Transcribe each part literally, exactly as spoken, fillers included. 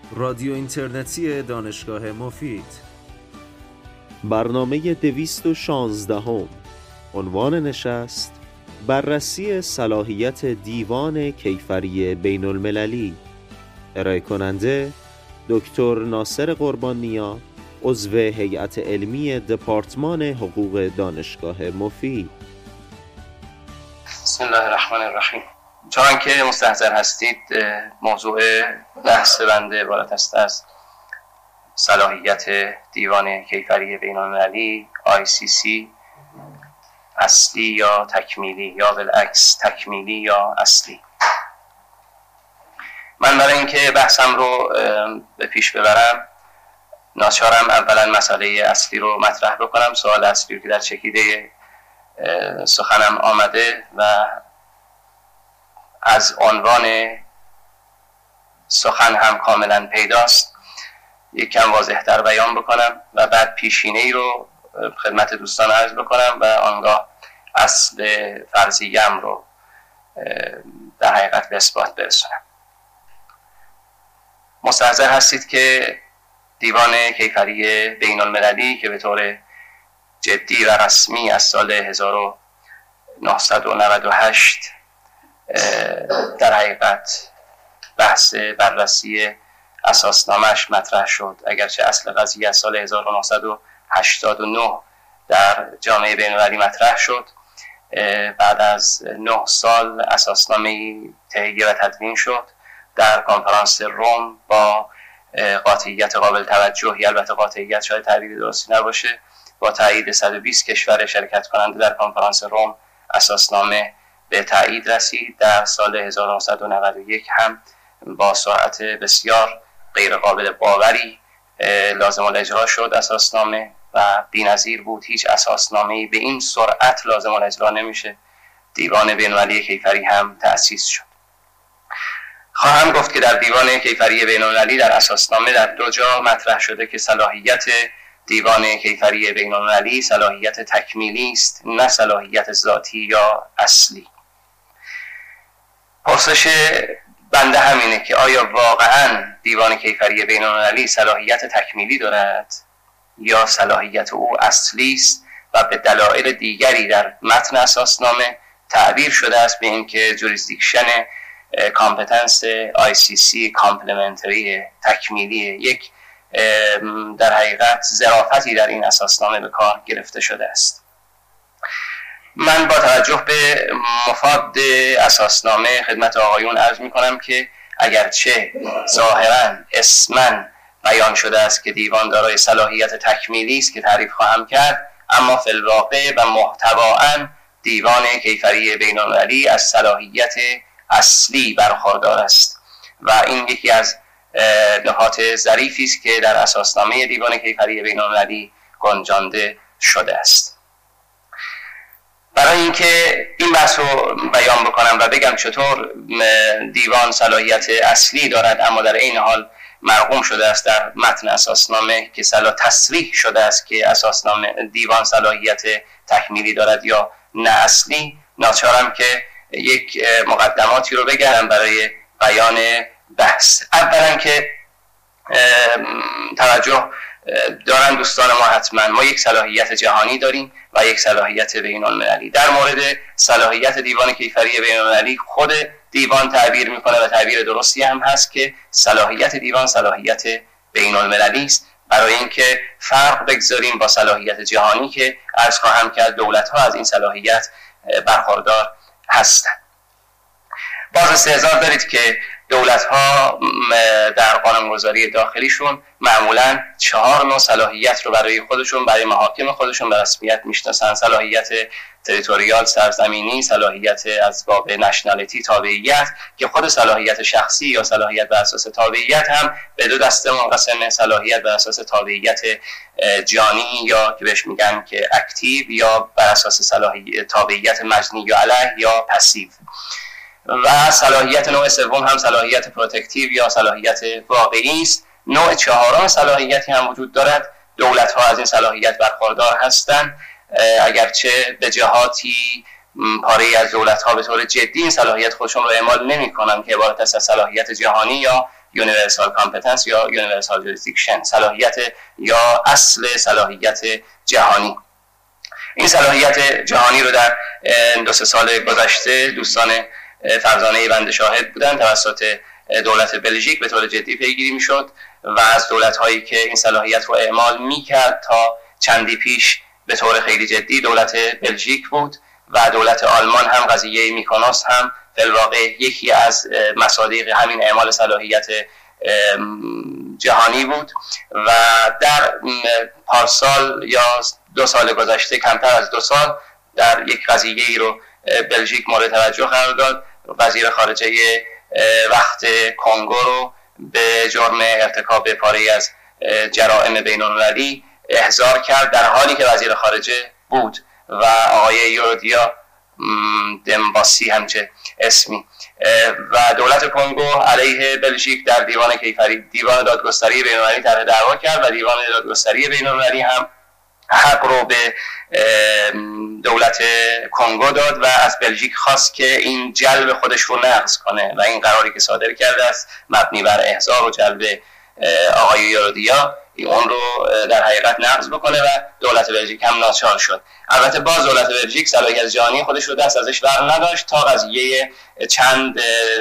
رادیو اینترنتی دانشگاه مفید. برنامه دویست و شانزدهم. عنوان نشست: بررسی صلاحیت دیوان کیفری بین المللی. ارائه کننده دکتر ناصر قربان‌نیا، عضو هیئت علمی دپارتمان حقوق دانشگاه مفید. بسم الله الرحمن الرحیم. چون که مستحضر هستید، موضوع بحث بنده عبارت است از صلاحیت دیوان کیفری بین المللی آی سی سی، اصلی یا تکمیلی، یا بالعکس تکمیلی یا اصلی. من برای اینکه بحثم رو به پیش ببرم ناچارم اولا مسئله اصلی رو مطرح بکنم، سوال اصلی که در چکیده سخنم آمده و از عنوان سخن هم کاملا پیداست یک کم واضح‌تر بیان بکنم و بعد پیشینه‌ای رو خدمت دوستان عرض بکنم و آنگاه اصل فرضیه‌ام رو در حقیقت به اثبات برسونم. مستحضر هستید که دیوان کیفری بین المللی که به طور جدی و رسمی از سال هزار و نهصد و نود و هشت در حقیقت بحث بررسی اساسنامه‌اش مطرح شد، اگرچه اصل قضیه از سال هزار و نهصد و هشتاد و نه در جامعه بین المللی مطرح شد. بعد از نه سال اساسنامه تهیه و تدوین شد در کنفرانس روم با قاطعیت قابل توجهی، البته قاطعیت شاید تعبیر درستی نباشه، با تایید صد و بیست کشور شرکت کننده در کنفرانس روم اساسنامه به تایید رسید. در سال هزار و نهصد و نود و یک هم با سرعت بسیار غیر قابل باوری لازم الاجرا شد اساسنامه و بی‌نظیر بود. هیچ اساسنامه‌ای به این سرعت لازم الاجرا نمیشه. دیوان بین المللی کیفری هم تأسیس شد. خواهم گفت که در دیوان کیفری بین المللی در اساسنامه در دو جا مطرح شده که صلاحیت دیوان کیفری بین المللی صلاحیت تکمیلی است، نه صلاحیت ذاتی یا اصلی. پرسش بنده همینه که آیا واقعاً دیوان کیفری بین المللی صلاحیت تکمیلی دارد یا صلاحیت او اصلی است و به دلایل دیگری در متن اساسنامه تعبیر شده است به اینکه جوریسدیکشن کامپتنس آی سی سی کامپلمنتری تکمیلی. یک در حقیقت ظرافتی در این اساسنامه به کار گرفته شده است. من با توجه به مفاد اساسنامه خدمت آقایون عرض می کنم که اگرچه ظاهراً اسماً بیان شده است که دیوان دارای صلاحیت تکمیلی است که تعریف خواهم کرد، اما فی الواقع و محتواً دیوان کیفری بین المللی از صلاحیت اصلی برخوردار است و این یکی از نکات ظریفی است که در اساسنامه دیوان کیفری بین المللی گنجانده شده است. برای اینکه این بحث رو بیان بکنم و بگم چطور دیوان صلاحیت اصلی دارد اما در این حال مرقوم شده است در متن اساسنامه که صلاح تصریح شده است که اساسنامه دیوان صلاحیت تکمیلی دارد یا نه اصلی، ناچارم که یک مقدماتی رو بگم برای بیان بحث. اولا که توجه دارن دوستان ما حتما، ما یک صلاحیت جهانی داریم و یک صلاحیت بین المللی. در مورد صلاحیت دیوان کیفری بین المللی خود دیوان تعبیر میکنه و تعبیر درستی هم هست که صلاحیت دیوان صلاحیت بین المللی است، برای اینکه فرق بگذاریم با صلاحیت جهانی که عرض خواهم کرد دولت ها از این صلاحیت برخوردار هستند. باز استحضار دارید که دولت ها در قانونگذاری داخلیشون معمولا چهار نوع صلاحیت رو برای خودشون، برای محاکم خودشون به رسمیت میشناسن: صلاحیت تریتوریال سرزمینی، صلاحیت از باب نشنالیتی تابعیت، که خود صلاحیت شخصی یا صلاحیت بر اساس تابعیت هم به دو دسته منقسمه: صلاحیت بر اساس تابعیت جانی یا که بهش میگن که اکتیو، یا بر اساس صلاحیت تابعیت مجنی یا علیه یا پسیو. و صلاحیت نوع سوم هم صلاحیت پروتکتیو یا صلاحیت واقعی است. نوع چهارم صلاحیتی هم وجود دارد. دولت ها از این صلاحیت برخوردار هستند، اگرچه به جهاتی پاره از دولت ها به طور جدی این صلاحیت خودشون رو اعمال نمی کنن که عبارت است از صلاحیت جهانی یا یونیورسال کامپتنس یا یونیورسال جوریسدیکشن، صلاحیت یا اصل صلاحیت جهانی. این صلاحیت جهانی رو در دو سه سال گذشته دوستان فرزانه بنده شاهد بودن، توسط دولت بلژیک به طور جدی پیگیری میشد و از دولت‌هایی که این صلاحیت رو اعمال میکرد تا چندی پیش به طور خیلی جدی دولت بلژیک بود و دولت آلمان هم قضیه میکونوس هم در واقع یکی از مصادیق همین اعمال صلاحیت جهانی بود و در پارسال یا دو سال گذشته، کمتر از دو سال، در یک قضیه ای رو بلژیک مورد توجه قرار داد. وزیر خارجه وقت کنگو رو به جرم ارتکاب پاره‌ای از جرائم بین‌المللی احضار کرد در حالی که وزیر خارجه بود و آقای یورودیا دمباسی همچه اسمی و دولت کنگو علیه بلژیک در دیوان کیفری دیوان دادگستری بین‌المللی طرح دعوا کرد و دیوان دادگستری بین‌المللی هم حق رو به دولت کنگو داد و از بلژیک خواست که این جلب خودش رو نقض کنه و این قراری که صادر کرده است مبنی بر احضار و جلب آقای یورودیا اون رو در حقیقت نقض بکنه و دولت بلژیک هم ناچار شد. البته باز دولت بلژیک صلاحیت جهانی خودش رو دست ازش بر نداشت تا قضیه چند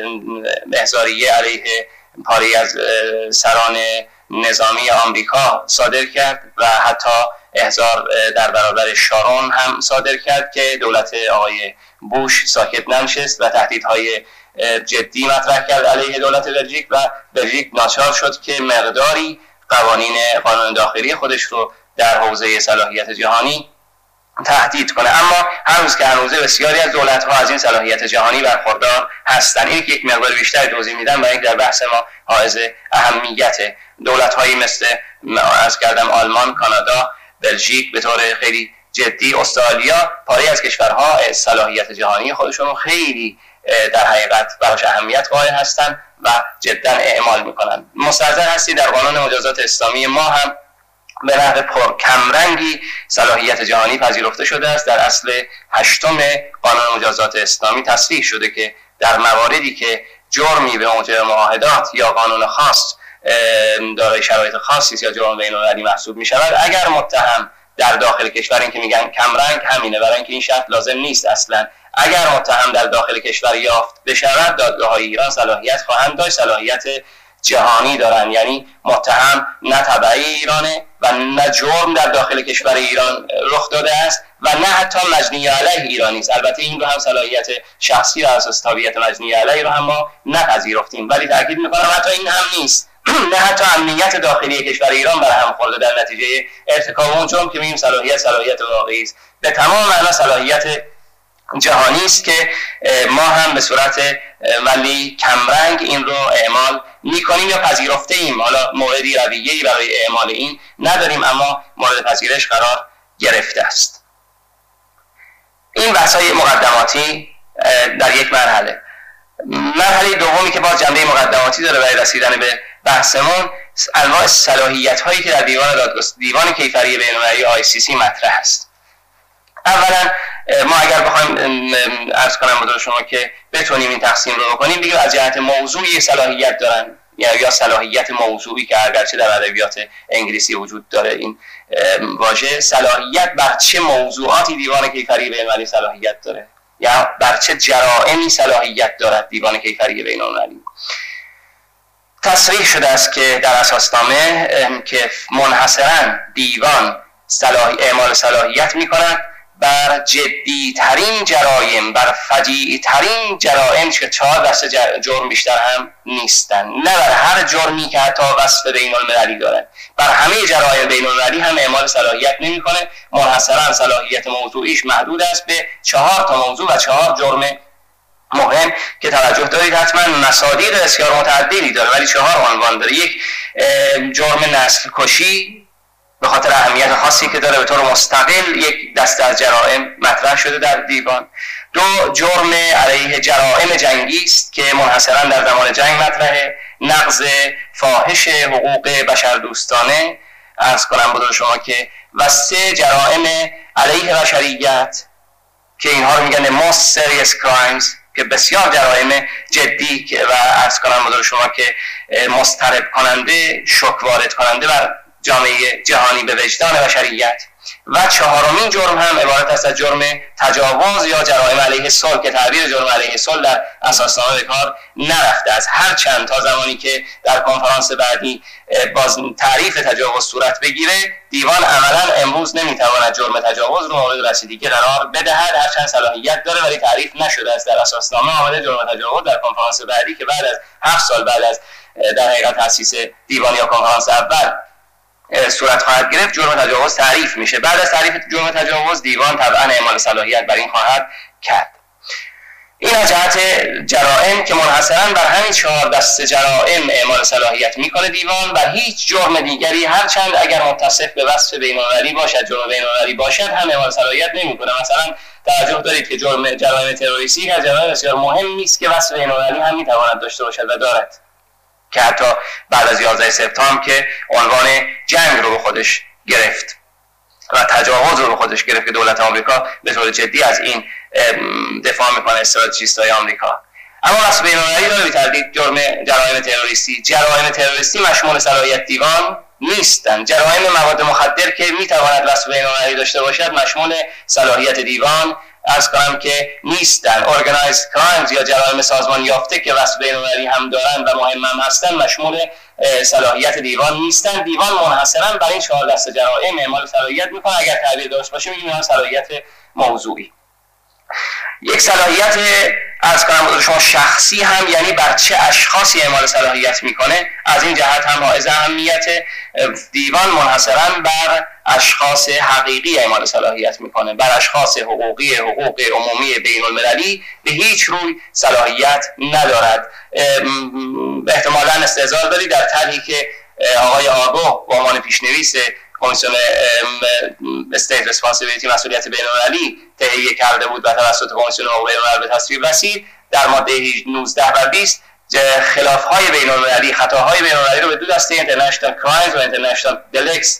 احضاریه علیه پاری از سران نظامی آمریکا صادر کرد و حتی احضار در برابر شارون هم صادر کرد که دولت آقای بوش ساکت ننشست و تهدیدهای جدی مطرح کرد علیه دولت بلژیک و بلژیک ناچار شد که مقداری قوانین قانون داخلی خودش رو در حوزه صلاحیت جهانی تهدید کنه. اما هنوز که هنوزه بسیاری از دولت‌ها از این صلاحیت جهانی برخوردار هستند. این یک مقدار بیشتر توضیح میدم و یک در بحث ما حائز اهمیت. دولت‌هایی مثل از کردم آلمان، کانادا، بلژیک به طور خیلی جدی، استرالیا، پاره از کشورها صلاحیت جهانی خودشون رو خیلی در حقیقت براش اهمیت قائل هستند و جدا اعمال میکنن. مستحضر هستی در قانون مجازات اسلامی ما هم به نحو پر کمرنگی صلاحیت جهانی پذیرفته شده است. در اصل هشتم قانون مجازات اسلامی تصریح شده که در مواردی که جرمی به موجب معاهدات یا قانون خاص دارای شرایط خاصی یا جرم بین‌المللی محسوب می شود، اگر متهم در داخل کشور، این که میگن کمرنگ همینه برای اینکه این شرط لازم نیست اصلا، اگر متهم در داخل کشور یافت بشود، دادگاه‌های ایران صلاحیت خواهند داشت صلاحیت جهانی دارن، یعنی متهم نه تبعی ایرانه و نه جرم در داخل کشور ایران رخ داده است و نه حتی مجنی علیه ایرانی است. البته این رو هم صلاحیت شخصی و اساس تابعیت مجنی علیه رو هم ما نپذیرفتیم، ولی تاکید میکنم حتی این هم نیست. نه حتی امنیت داخلی کشور ایران برهم خورده در نتیجه ارتکاب اون جرم که میگیم صلاحیت صلاحیت واقعی است. به تمام معنا صلاحیت جهانی است که ما هم به صورت ولی کمرنگ این رو اعمال میکنیم یا پذیرفته ایم. حالا موردی رویه‌ای برای اعمال این نداریم اما مورد پذیرش قرار گرفته است. این بحث‌های مقدماتی در یک مرحله. مرحله دومی که باز جنبه مقدماتی داره برای رسیدن به بحثمون، انواع صلاحیت‌هایی که در دیوان دادگستری دیوان کیفری بین‌المللی آی سی سی مطرح است. اولا ما اگر بخوایم عرض کنم به شما که بتونیم این تقسیم رو بکنیم، دیگه از جهت موضوعی صلاحیت دارن یا یا صلاحیت موضوعی که اگرچه در ادبیات انگلیسی وجود داره این واژه، صلاحیت بر چه موضوعاتی دیوان کیفری بین‌المللی صلاحیت داره یا بر چه جرائمی صلاحیت دارد دیوان کیفری بین‌المللی. تصریح شده است که در اساسنامه که منحصراً دیوان صلاح اعمال صلاحیت می‌کند بر جدی ترین جرایم، بر فجیع ترین جرائم که چهار دسته جرم بیشتر هم نیستن، نه بر هر جرمی که حتی وصف بین المللی دارد، بر همه جرایم بین المللی هم اعمال صلاحیت نمی‌کنه. منحصراً صلاحیت موضوعیش محدود است به چهار تا موضوع و چهار جرم مهم که توجه دارید حتما مصادیق بسیار متعددی داره ولی چهار عنوان داره. یک، جرم نسل کشی به خاطر اهمیت خاصی که داره به طور مستقل یک دسته از جرائم مطرح شده در دیوان. دو، جرم علیه جرائم جنگی است که منحصراً در زمان جنگ مطرحه، نقض فاحش حقوق بشردوستانه عرض کنم بدون شما که، و سه، جرائم علیه بشریت که اینها رو میگن most serious crimes که بسیار جرایم جدی و عرض کنم حضور شما که مضطرب کننده، شوک وارد کننده بر جامعه جهانی به وجدان بشریت. و چهارمین جرم هم عبارت است از جرم تجاوز یا جرایم علیه صلح که تعبیر جرم علیه صلح در اساسنامه به کار نرفته است. هر چند تا زمانی که در کنفرانس بعدی باز تعریف تجاوز صورت بگیره، دیوان عملا امروز نمیتواند جرم تجاوز رو مورد رسیدگی قرار بدهد، هرچند صلاحیت داره ولی تعریف نشده است در اساسنامه. آمده جرم تجاوز در کنفرانس بعدی که بعد از هفت سال بعد از در حقیقت تأسیس دیوان یا کنفرانس اول صورت خواهد گرفت، جرم تجاوز تعریف میشه. بعد از تعریف جرم تجاوز دیوان طبعا اعمال صلاحیت بر این خواهد کرد. این از جهت جرائم که منحصرا بر همین چهار دسته جرائم اعمال صلاحیت میکنه دیوان، و هیچ جرم دیگری هرچند اگر متصف به وصف بین‌المللی باشد، جرم بین‌المللی باشد، هم اعمال صلاحیت نمیکنه. مثلا توجه دارید که جرم جرایم تروریستی از جرایم بسیار مهمی است که وصف بین‌المللی هم میتواند داشته باشد و دارد، که حتی بعد از یازده سپتامبر که عنوان جنگ رو به خودش گرفت و تجاوز رو به خودش گرفت که دولت آمریکا به طور جدی از این دفاع میکنه، استراتژیست‌های آمریکا. اما وصف بین‌المللی رو بی تردید جرم جرایم تروریستی جرایم تروریستی مشمول صلاحیت دیوان نیستند. جرایم مواد مخدر که میتواند وصف بین‌المللی داشته باشد مشمول صلاحیت دیوان عرض کنم که نیستن. Organized crimes یا جرایم سازمان یافته که وصف بین‌المللی هم دارن و مهم هم هستن مشمول صلاحیت دیوان نیستن. دیوان منحصرا بر این چهار دسته جرایم اعمال صلاحیت میکنه. اگر تعبیر درست باشه میگیم صلاحیت موضوعی. یک صلاحیت عرض کنم شما شخصی هم، یعنی بر چه اشخاصی اعمال صلاحیت میکنه. از این جهت هم حائز اهمیت. دیوان منحصرا بر اشخاص حقیقی اعمال صلاحیت میکنه، بر اشخاص حقوقی حقوق عمومی بین المللی به هیچ روی صلاحیت ندارد. احتمالاً استحضار دارید در طرحی که آقای آگو به عنوان پیشنویس کمیسیون استیت ریسپانسیبیلیتی مسئولیت بین المللی تهیه کرده بود و توسط کمیسیون حقوق بین الملل به تصویب رسید، در ماده نوزده و بیست خلاف‌های بین المللی، خطاهای بین المللی رو به دو دسته اینترنشنال کرایمز و اینترنشنال دلیکس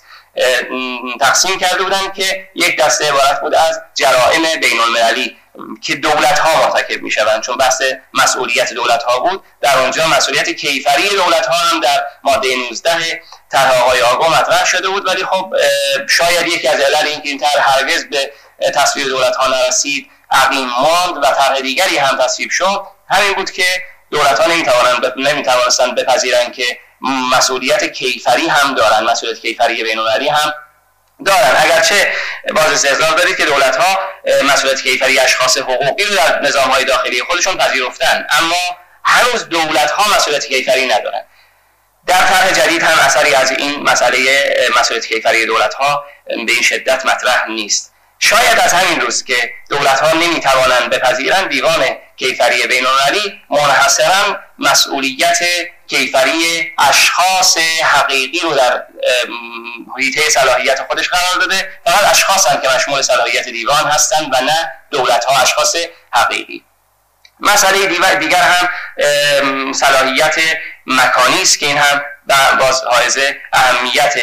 تقسیم کرده بودند که یک دسته عبارت بود از جرائم بین المللی که دولت ها مرتکب می شوند، چون بحث مسئولیت دولت ها بود. در اونجا مسئولیت کیفری دولت ها هم در ماده نوزده طرح آقای آگو مطرح شده بود، ولی خب شاید یکی از علل اینکه این طرح هرگز به تصویب دولت ها نرسید عقیم ماند و طرح دیگری هم تصویب شد، همین بود که دولت ها نمیتوانستند بپذیرند که مسئولیت کیفری هم دارن، مسئولیت کیفری بین المللی هم دارن. اگرچه باز استحضار دارید که دولت ها مسئولیت کیفری اشخاص حقوقی رو در نظام های داخلی خودشون پذیرفتن، اما هنوز دولت ها مسئولیت کیفری ندارن. در طرح جدید هم اثری از این مسئله مسئولیت کیفری دولت ها به این شدت مطرح نیست. شاید از همین روز که دولت ها نمیتوانند بپذیرند دیوان کیفری بین المللی منحصرا مسئولیت کیفری اشخاص حقیقی رو در حیطه صلاحیت خودش قرار داده. فقط اشخاص هم که مشمول صلاحیت دیوان هستند و نه دولت ها اشخاص حقیقی. مسئله دیگر هم صلاحیت مکانی است که این هم باز حائز اهمیت.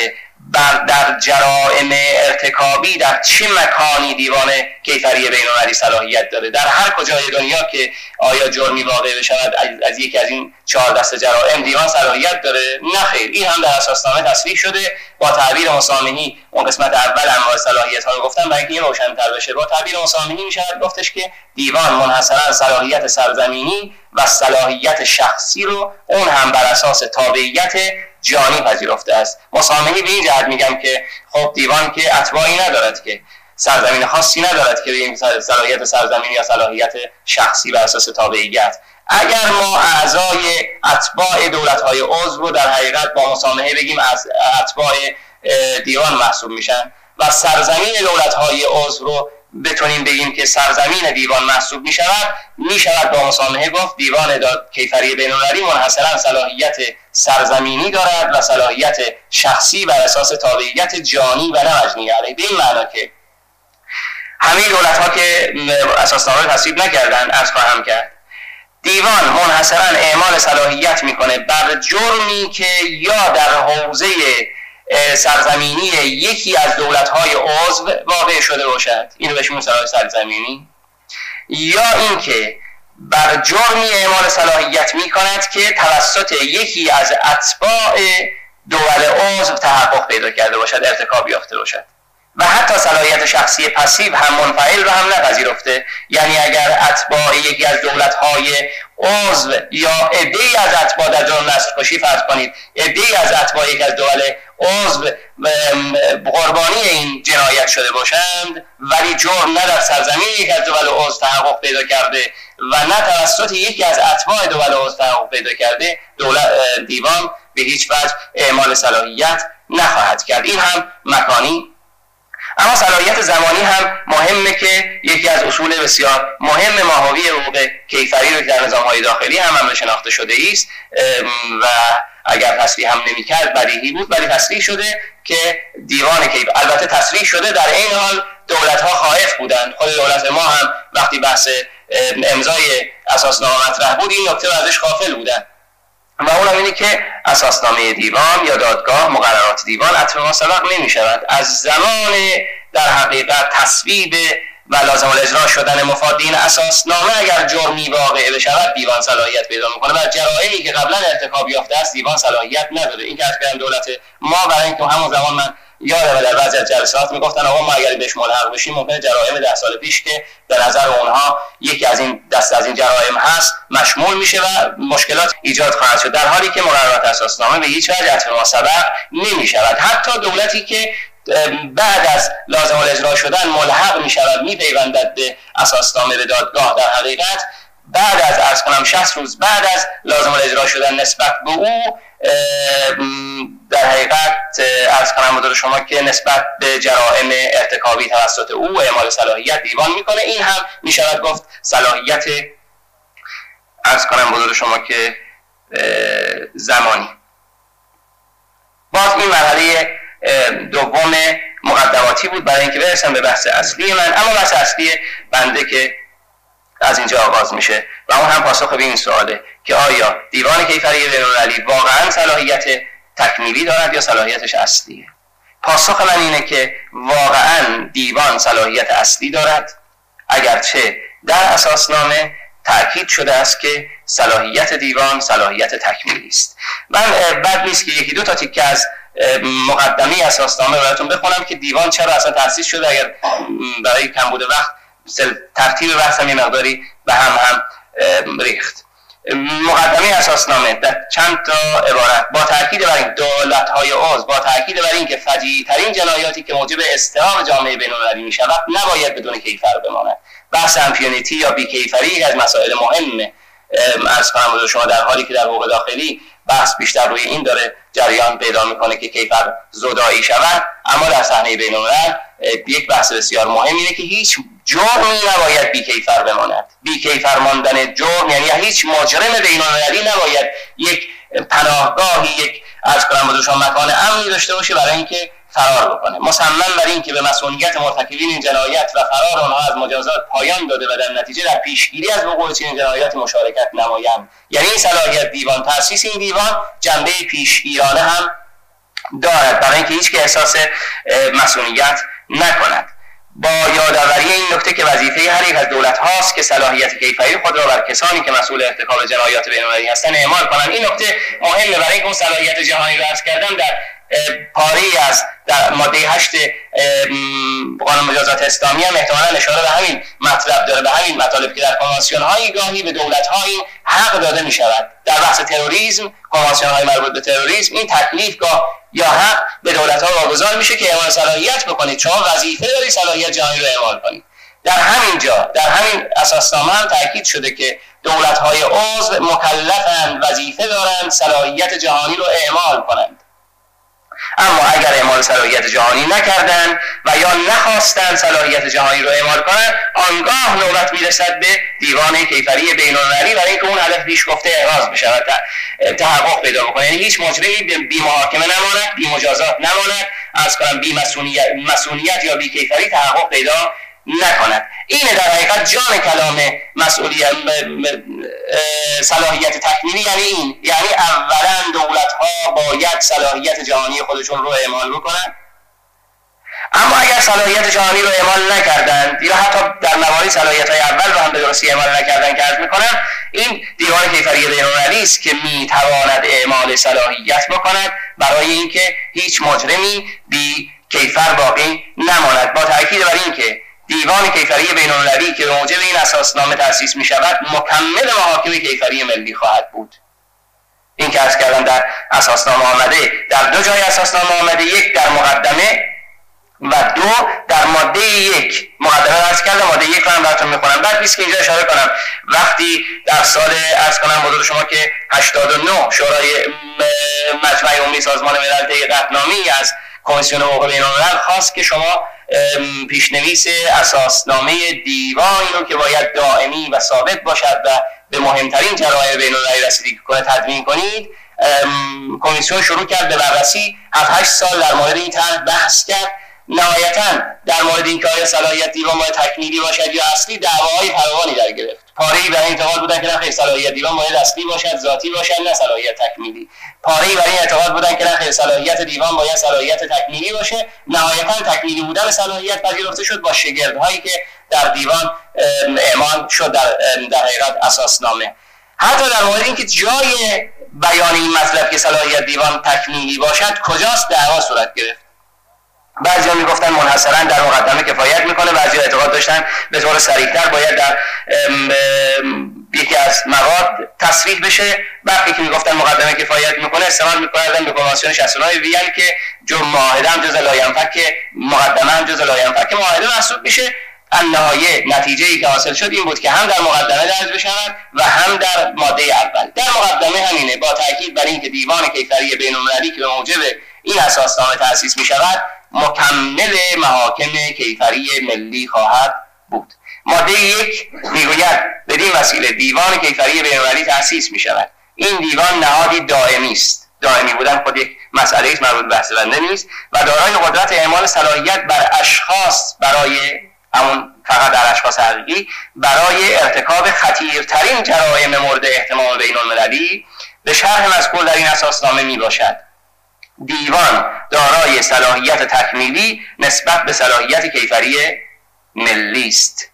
در جرائم ارتکابی در چه مکانی دیوان کیفری بین المللی صلاحیت داره؟ در هر کجای دنیا که آیا جرمی واقع بشود از یکی از این چهار دسته جرائم دیوان صلاحیت داره؟ نه خیر. این هم در اساسنامه تصریح شده. با تعبیر مسامحی اون قسمت اول انواع صلاحیت ها رو گفتم برای اینکه روشن‌تر بشه. با تعبیر مسامحی میشه گفتش که دیوان منحصرا صلاحیت سرزمینی و صلاحیت شخصی رو اون هم بر اساس تابعیت جانی پذیرفته است. مسامحی به این جهت میگم که خب دیوان که اتباعی ندارد، که سرزمین خاصی ندارد که بگیم صلاحیت سرزمینی یا صلاحیت شخصی بر اساس تابعیت. اگر ما اعضای اتباع دولت‌های عضو رو در حقیقت با مسامحه بگیم از اتباع دیوان محسوب میشن و سرزمین دولت‌های عضو رو بتونیم بگیم که سرزمین دیوان محسوب می شود، می شود با مسامحه گفت دیوان کیفری بین المللی منحصرا صلاحیت سرزمینی دارد و صلاحیت شخصی بر اساس تابعیت جانی و نه مجنی علیه. به این معنا که همه دولت ها که اساسنامه تصویب نکردن عرض خواهم کرد دیوان منحصرا اعمال صلاحیت میکنه بر جرمی که یا در حوزه سرزمینی یکی از دولت‌های عضو واقع شده باشد، اینو بهش میگن صلاحیت سرزمینی، یا اینکه بر جرمی اعمال صلاحیت می کند که توسط یکی از اتباع دول عضو تحقق پیدا کرده باشد، ارتکاب یافته باشد. و حتی صلاحیت شخصی پسیو هم منفعل رو هم نپذیرفته. یعنی اگر اتباع یکی از دولت‌های عضو یا عده‌ای از اتباع در جرم نسل‌کشی فرض کنید، عده‌ای از اتباع یک از دول عضو قربانی این جنایت شده باشند، ولی جرم نه در سرزمین یک از دول عضو تحقق پیدا کرده و نه توسط یکی از اتباع دول عضو تحقق پیدا کرده، دولت دیوان به هیچ وجه اعمال صلاحیت نخواهد کرد. این هم مکانی. اما صلاحیت زمانی هم مهمه که یکی از اصول بسیار مهم ماهوی حقوق کیفری رو که در نظام‌های داخلی هم هم شناخته شده است و اگر تصریح هم نمی‌کرد بدیهی بود، ولی تصریح شده که دیوان کیفری، البته تصریح شده در این حال دولت‌ها خائف بودند. خود دولت ما هم وقتی بحث امضای اساسنامه مطرح بود این نکته ازش غافل بودند و اونم اینه که اساسنامه دیوان یا دادگاه، مقررات دیوان اطلاع ما سبق نمی شود. از زمان در حقیقت تصویب و لازم الاجرا شدن مفادین اساسنامه اگر جرمی واقع بشود دیوان صلاحیت پیدا میکنه و جرائمی که قبلا ارتکاب یافته است دیوان صلاحیت نداره. این که از کردن دولت ما برای اینکه همون زمان من یادم در بعضی از جلسات میگفتن آقا ما اگر بهش ملحق بشیم ممکنه جرایم ده سال پیش که در نظر اونها یکی از این دست از این جرایم هست مشمول میشه و مشکلات ایجاد خواهد شد، در حالی که مقررات اساسنامه به هیچ وجه اطلاع سبق نمیشود. حتی دولتی که بعد از لازم الاجرا شدن ملحق میشود میپیوندد به اساسنامه به دادگاه، در حقیقت بعد از عرض کنم شصت روز بعد از لازم الاجرا شدن نسبت به او در حقیقت عرض کنم حضور شما که نسبت به جرائم ارتکابی توسط او اعمال صلاحیت دیوان میکنه. این هم میشود گفت صلاحیت عرض کنم حضور شما که زمانی. باز این مرحله دوم مقدماتی بود برای اینکه برسم به بحث اصلی من. اما بحث اصلی بنده که از اینجا آغاز میشه و اون هم پاسخ به این سواله که آیا دیوان کیفری بین‌المللی واقعا صلاحیت تکمیلی دارد یا صلاحیتش اصلیه؟ پاسخ من اینه که واقعا دیوان صلاحیت اصلی دارد، اگرچه در اساسنامه تأکید شده است که صلاحیت دیوان صلاحیت تکمیلی است. من بد نیست که یکی دو تا تیکه از مقدمه اساسنامه براتون بخونم که دیوان چرا اصلا تأسیس شده، اگر برای کمبود وقت ترتیب بحثم یه مقداری به هم هم ریخت. مقدمه اساسنامه در چند تا عبارت با تاکید بر این دولت‌های عضو، با تاکید بر این که فجیع‌ترین جنایاتی که موجب اضطراب جامعه بین‌المللی می‌شود نباید بدون کیفر بماند. بحث امپیونیتی یا بیکیفری از مسائل مهمه از کنم شما، در حالی که در حقوق داخلی بحث بیشتر روی این داره جریان پیدا میکنه که کیفر زدایی شود، اما در صحنه بین‌الملل یک بحث بسیار مهم اینه که هیچ جرمی نباید بیکیفر بماند. بیکیفر ماندن جرم یعنی هیچ مجرم بین‌المللی نباید یک پناهگاهی، یک از کنم شما مکان امنی داشته باشه برای اینکه فرار بکنه. مصمم بر این که به مسئولیت مرتکبین این جنایت و فرار آنها از مجازات پایان داده و در نتیجه در پیشگیری از وقوع چنین جنایات مشارکت نمایند. یعنی این صلاحیت دیوان، تأسیس این دیوان جنبه پیشگیرانه هم دارد برای اینکه هیچ که احساس مسئولیت نکند. با یادآوری این نکته که وظیفه هر یک از دولت هاست که صلاحیت کیفری خود را بر کسانی که مسئول ارتکاب جنایات بین‌المللی هستند اعمال کنند. این نکته مهمه برای اینکه اون صلاحیت جهانی را عرض کردم در پاره از در ماده هشت قانون مجازات اسلامی هم احتمالاً اشاره به همین مطلب داره، به همین مطالب که در کنوانسیون های گاهی به دولت ها این حق داده می شود. در بحث تروریسم، کنوانسیون های مربوط به تروریسم، این تکلیف گاه یا حق به دولت ها واگذار میشه که اعمال صلاحیت بکنید، شما وظیفه داری صلاحیت جهانی رو اعمال کنید. در همین جا در همین اساسنامه هم تاکید شده که دولت های عضو مکلفند، وظیفه دارند صلاحیت جهانی رو اعمال کنند. اما اگر اعمال صلاحیت جهانی نکردند و یا نخواستند صلاحیت جهانی رو اعمال کنند، آنگاه نوبت میرسد به دیوان کیفری بین‌المللی برای اینکه اون هدف پیش گفته احراز بشه و تحقق پیدا بکنه. یعنی هیچ مجرمی بی محاکمه نماند، بی مجازات نماند، از کنم بی مسئولیت مسئولیت یا بی کیفری تحقق پیدا نکند. اینه در حقیقت جان کلام مسئولیت صلاحیت تکمیلی، یعنی این یعنی اولا دولت ها باید صلاحیت جهانی خودشون رو اعمال بکنن، اما اگر صلاحیت جهانی رو اعمال نکردند یا حتی در مواردی صلاحیت‌های اول رو هم به درستی اعمال نکردن که عرض می‌کنم، این دیوان کیفری بین‌المللی است که می‌تواند اعمال صلاحیت بکند برای اینکه هیچ مجرمی بی کیفر باقی نماند. با تأکید بر اینکه دیوان کیفری بین‌المللی که به موجب این اساسنامه تأسیس می‌شود مکمل محاکم کیفری ملی خواهد بود. این که عرض کردم در اساسنامه آمده، در دو جای اساسنامه آمده، یک در مقدمه و دو در ماده یک. مقدمه عرض کردم، ماده یک رو هم براتون میخونم. بعد بیست که اینجا اشاره کنم، وقتی در سال عرض کنم حضور شما که هشتاد و نه شورای مجمع عمومی سازمان ملل طی قطعنامه‌ای از کمیسیون حقوق بین‌الملل خواست که شما پیشنویس اساسنامه دیوانی رو که باید دائمی و ثابت باشد و به مهمترین جرایم بین‌المللی رسیدگی کنه تدوین کنید. کمیسیون شروع کرد به بررسی، هفت هشت سال در مورد این طرح بحث کرد. نهایتاً در مورد اینکه آیا صلاحیت دیوان باید تکمیلی باشد یا اصلی دعواهای فراوانی در گرفت. پاره‌ای برای اعتقاد بودن که نه صلاحیت دیوان باید اصلی باشد، ذاتی باشد، نه صلاحیت تکمیلی. پاره‌ای برای اعتقاد بودن که نه صلاحیت دیوان باید صلاحیت تکمیلی باشه. نهایتاً تکمیلی بودن صلاحیت پذیرفته شد با شگردهایی که در دیوان اعمال شد در در حقیقت اساسنامه. حتی در مورد اینکه جای بیان این مطلب که صلاحیت دیوان تکمیلی باشد کجاست دعوا صورت گرفت. بعضی‌ها میگفتن منحصراً در مقدمه کفایت میکنه، بعضی‌ها اعتقاد داشتن به طور صریح‌تر باید در یکی از مواد تصریح بشه. وقتی که میگفتن مقدمه کفایت میکنه استناد میکردن به کنوانسیون شصت و نه وین که جو معاهده هم جزء لاینفک مقدمه هم جزء لاینفک معاهده محسوب میشه. النهایه نتیجه‌ای که حاصل شد این بود که هم در مقدمه درج بشود و هم در ماده اول. در مقدمه همینه، با تاکید بر اینکه دیوان کیفری بین‌المللی که به موجب این اساسنامه تأسیس می‌شود مکمل محاکم کیفری ملی خواهد بود. ماده یک میگوید بدین وسیله دیوان کیفری بین‌المللی تأسیس می‌شود. این دیوان نهادی دائمی است. دائمی بودن خود یک مسئله است، مربوط به بحث بنده نیست و دارای قدرت اعمال صلاحیت بر اشخاص برای همون فقط در اشخاص حقیقی برای ارتکاب خطیرترین جرایم مورد احتمال بین‌المللی به شرح مذکور در این اساسنامه می باشد. دیوان دارای صلاحیت تکمیلی نسبت به صلاحیت کیفری ملی است.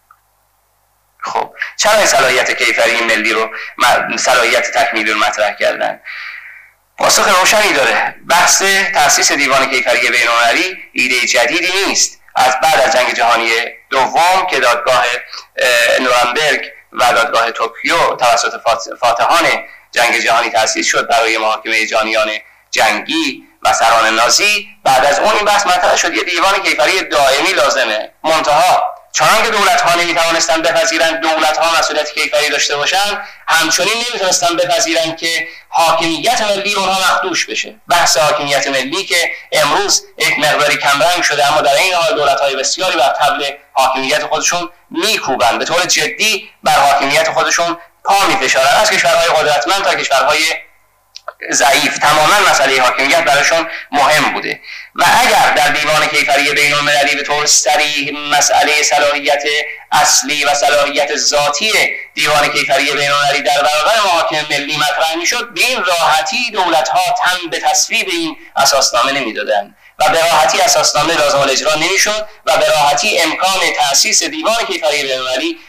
خب چرا این صلاحیت کیفری ملی رو صلاحیت تکمیلی رو مطرح کردن؟ پاسخ روشنی داره. بحث تأسیس دیوان کیفری بین‌المللی ایده جدیدی نیست. از بعد از جنگ جهانی دوم که دادگاه نورنبرگ و دادگاه توکیو توسط فاتحان جنگ جهانی تأسیس شد برای محاکمه جانیان جنگی و سران نازی، بعد از اون این بحث مطرح شد یه دیوان کیفری دائمی لازمه. منتها چون که دولت‌ها نمی‌توانستند بپذیرند دولت‌ها مسئولیت کیفری داشته باشند، همچنین نمی‌تونستند بپذیرند که حاکمیت ملی اونها مخدوش بشه. بحث حاکمیت ملی که امروز یک مقداری کمرنگ شده، اما در این حال دولت‌های بسیاری بر طبل حاکمیت خودشون میکوبند، به طور جدی بر حاکمیت خودشون پا می‌فشارند، از کشورهای قدرتمند تا کشورهای ضعیف. تماما مسئله حاکمیت برایشون مهم بوده و اگر در دیوان کیفری بین‌المللی به طور صریح مسئله صلاحیت اصلی و صلاحیت ذاتی دیوان کیفری بین‌المللی در برابر محاکم ملی مطرح میشد، به این راحتی دولت‌ها تن به تصویب این اساسنامه نمیدادند و به راحتی اساسنامه لازم الاجرا نمیشد و به راحتی امکان تأسیس دیوان کیفری بین‌المللی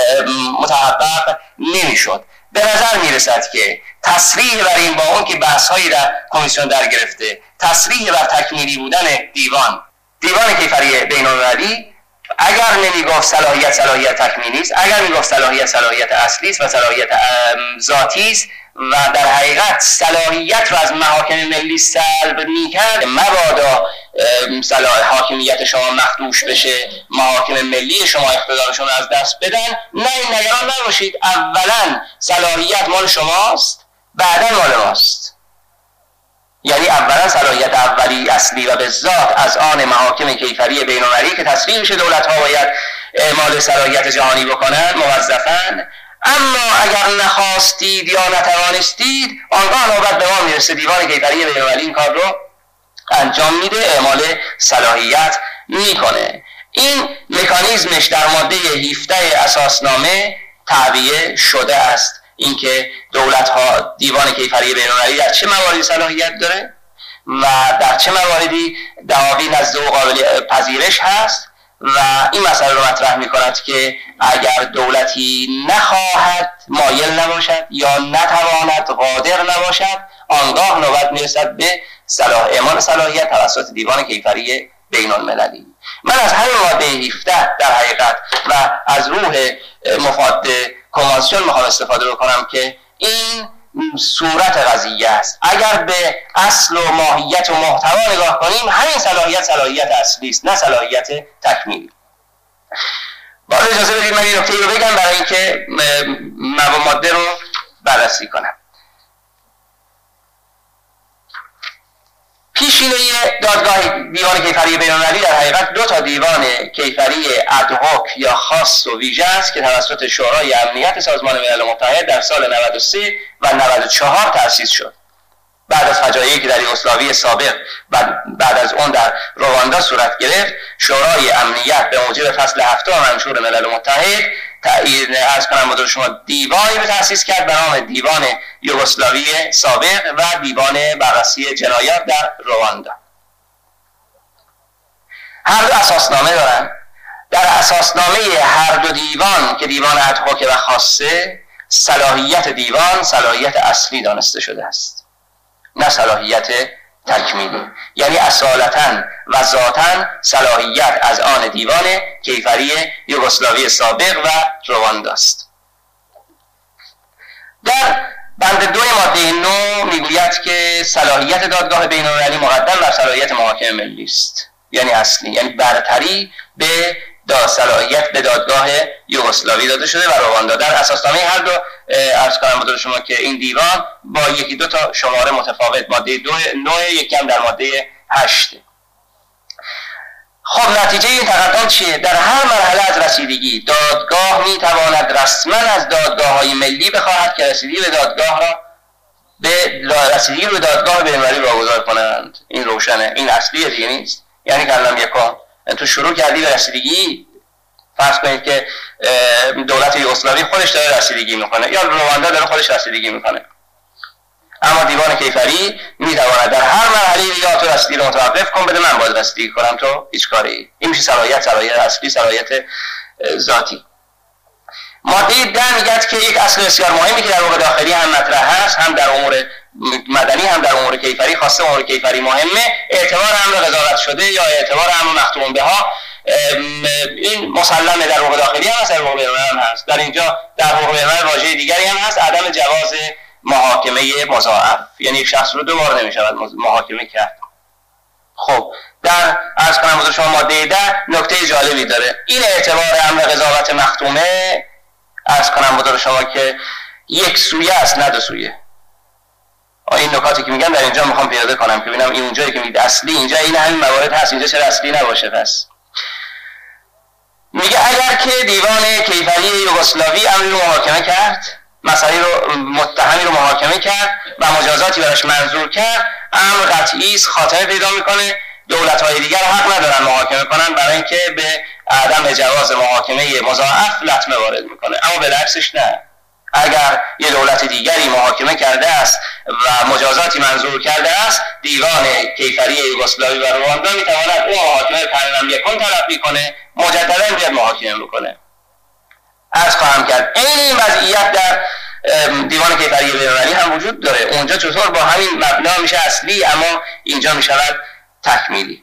متحقق نمیشد. به نظر میرسد که تصریح بر این با اون که بحث‌هایی در کمیسیون در گرفته، تصریح بر تکمیلی بودن دیوان دیوان کیفری بین‌المللی اگر نمیگفت صلاحیت صلاحیت تکمیلی است، اگر میگفت صلاحیت صلاحیت اصلی است و صلاحیت ذاتی است و در حقیقت صلاحیت را از محاکم ملی سلب می‌کرد، مبادا صلاح حاکمیت شما مخدوش بشه، محاکم ملی شما اقتدارشون از دست بدن. نه، این نگران نباشید، اولا صلاحیت مال شماست، بعدا مال ماست. یعنی اولا صلاحیت اولی اصلی و به ذات از آن محاکم کیفری بین‌المللی که تصویب میشه دولت‌ها باید اعمال صلاحیت جهانی بکنن موظفن. اما اگر نخواستید یا نتوانستید، آنگاه نوبت به ما میرسه دیوان کیفری بین‌المللی این کار رو انجام میده، اعمال صلاحیت میکنه. این مکانیزمش در ماده هفده اساسنامه تعبیه شده است، اینکه دولت‌ها دیوان کیفری بین‌المللی در چه مواردی صلاحیت داره و در چه مواردی دعاوی نزد او قابل پذیرش هست و این مسئله رو مطرح می کند که اگر دولتی نخواهد، مایل نباشد یا نتواند، قادر نباشد، آنگاه نوبت می رسد به صلاح اعمال صلاحیت توسط دیوان کیفری بین المللی. من از همین ماده هفده در حقیقت و از روح مفاد کنوانسیون میخوام استفاده بکنم که این صورت قضیه است. اگر به اصل و ماهیت و محتوا نگاه کنیم، همین صلاحیت صلاحیت اصلی است، نه صلاحیت تکمیلی. باز اجازه بدید من این نکته رو بگم برای اینکه ماده رو بررسی کنم. پیشینه دادگاه دیوان کیفری بین‌المللی در حقیقت دو تا دیوان کیفری ادهاک یا خاص و ویژه است که توسط شورای امنیت سازمان ملل متحد در سال نود و سه و نود و چهار تأسیس شد. بعد از فجایعی که در یوگسلاوی سابق و بعد از اون در رواندا صورت گرفت، شورای امنیت به موجب فصل هفتم منشور ملل متحد تأیید از کنم بدون شما دیوانی به تأسیس کرد به نام دیوان یوگسلاوی سابق و دیوان بررسی جنایات در رواندا. هر دو اساسنامه دارند. در اساسنامه هر دو دیوان که دیوان ادهاک و خاصه، صلاحیت دیوان صلاحیت اصلی دانسته شده است، نه صلاحیت تکمیلی. یعنی اصالتاً و ذاتاً صلاحیت از آن دیوان کیفری یوگسلاوی سابق و رواندا است. در بند دو ماده نو میگوید که صلاحیت دادگاه بین‌المللی مقدم بر صلاحیت محاکم ملی است، یعنی اصلی، یعنی برتری به دا صلاحیت به دادگاه یوگسلاوی داده شده و رواندا. در اساسنامه هر دو عرض کنم بدون شما که این دیوان با یکی دو تا شماره متفاوت، ماده دو نوع، یکی هم در ماده هشت. خب نتیجه این تقدم چیه؟ در هر مرحله از رسیدگی دادگاه میتواند رسما از دادگاه‌های ملی بخواهد که رسیدگی به دادگاه را به رسیدگی به دادگاه بین‌المللی واگذار کنند. این روشنه، این اصلیه دیگه نیست. یعنی کلام یکم تو شروع کردی به رسیدگی، فرض کنید که دولت یوگسلاوی خودش داره رسیدگی میکنه یا رواندا داره خودش رسیدگی میکنه، اما دیوان کیفری میتواند در هر مرحله یا تو رسیدگی رو متوقف کن، بده من باید رسیدگی کنم، تو هیچ کاری. این میشه صلاحیت صلاحیت اصلی، صلاحیت ذاتی. ماده ده میگه که یک اصل بسیار مهمی که در واقع داخلی هم مطرح هست، هم در امور مدنی هم در امور کیفری، خاصه امور کیفری مهمه، اعتبار امر قضاوت شده یا اعتبار امر مختوم بها. این مسلمه در حقوق داخلی هم هست، در حقوق بین‌المللی هم هست. در اینجا در حقوق بین‌المللی واژه دیگری هم هست، عدم جواز محاکمه مضاعف، یعنی یک شخص رو دو بار نمی‌شود محاکمه کرد. خب در عرض کنم حضور شما ماده ده نکته جالبی داره. این اعتبار امر قضاوت مختومه عرض کنم حضور شما که یک سویه است، نه دو سویه. این نکاتی که میگم در اینجا میخوام پیاده کنم که ببینم این اونجایی که میگه اصلی، اینجا این همین موارد هست، اینجا چرا اصلی نباشه؟ پس میگه اگر که دیوان کیفری یوگسلاوی امری رو محاکمه کرد، مسئله رو متهمی رو محاکمه کرد و مجازاتی براش منظور کرد، امر قطعی است، خاتمه پیدا میکنه. دولت‌های دیگر حق ندارن محاکمه کنن برای اینکه به عدم جواز محاکمه مضاعف لطمه وارد میکنه. اما بالعکسش نه، اگر یه دولت دیگری محاکمه کرده است و مجازاتی منظور کرده است، دیوان کیفری یوگسلاوی و رواندا میتواند اون محاکمه پرلم یکون تلقی کنه، مجددا بیاد محاکمه بکنه. عرض خواهم کرد این وضعیت در دیوان کیفری بین‌المللی هم وجود داره. اونجا چطور با همین مبنا میشه اصلی، اما اینجا میشود تکمیلی.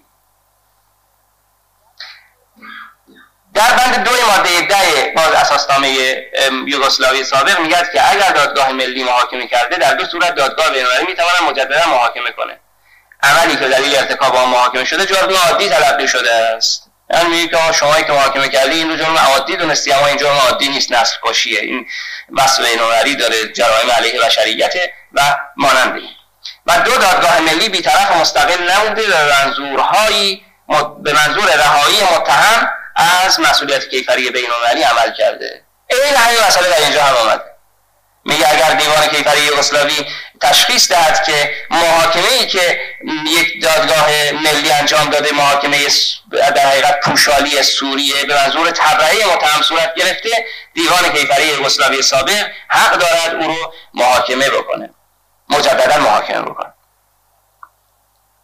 در بند دو ماده ده باز اساسنامه یوگسلاوی سابق میگه که اگر دادگاه ملی محاکمه کرده، در دو صورت دادگاه بین‌المللی میتواند مجددا محاکمه کنه. عملی که دلیل ارتکاب آن محاکمه شده جرم عادی تلقی شده است. یعنی میگه که شمایی که محاکمه کردی این رو جرم عادی دونستی، اما این جرم عادی نیست، نسل کشیه، این وصف بین‌المللی داره، جرایم علیه بشریت و مانند این. و دو دادگاه ملی بی‌طرف و مستقل نمونده به منظورهایی به منظور رهایی متهم از مسئولیت کیفری بین‌المللی عمل کرده. این همین مسئله در اینجا هم آمده. میگه اگر دیوان کیفری یوگسلاوی تشخیص دهد که محاکمه‌ای که یک دادگاه ملی انجام داده، محاکمه در حقیقت پوشالی سوریه به منظور تبرئه متهم صورت گرفته، دیوان کیفری یوگسلاوی سابق حق دارد او رو محاکمه بکنه، مجددا محاکمه بکنه.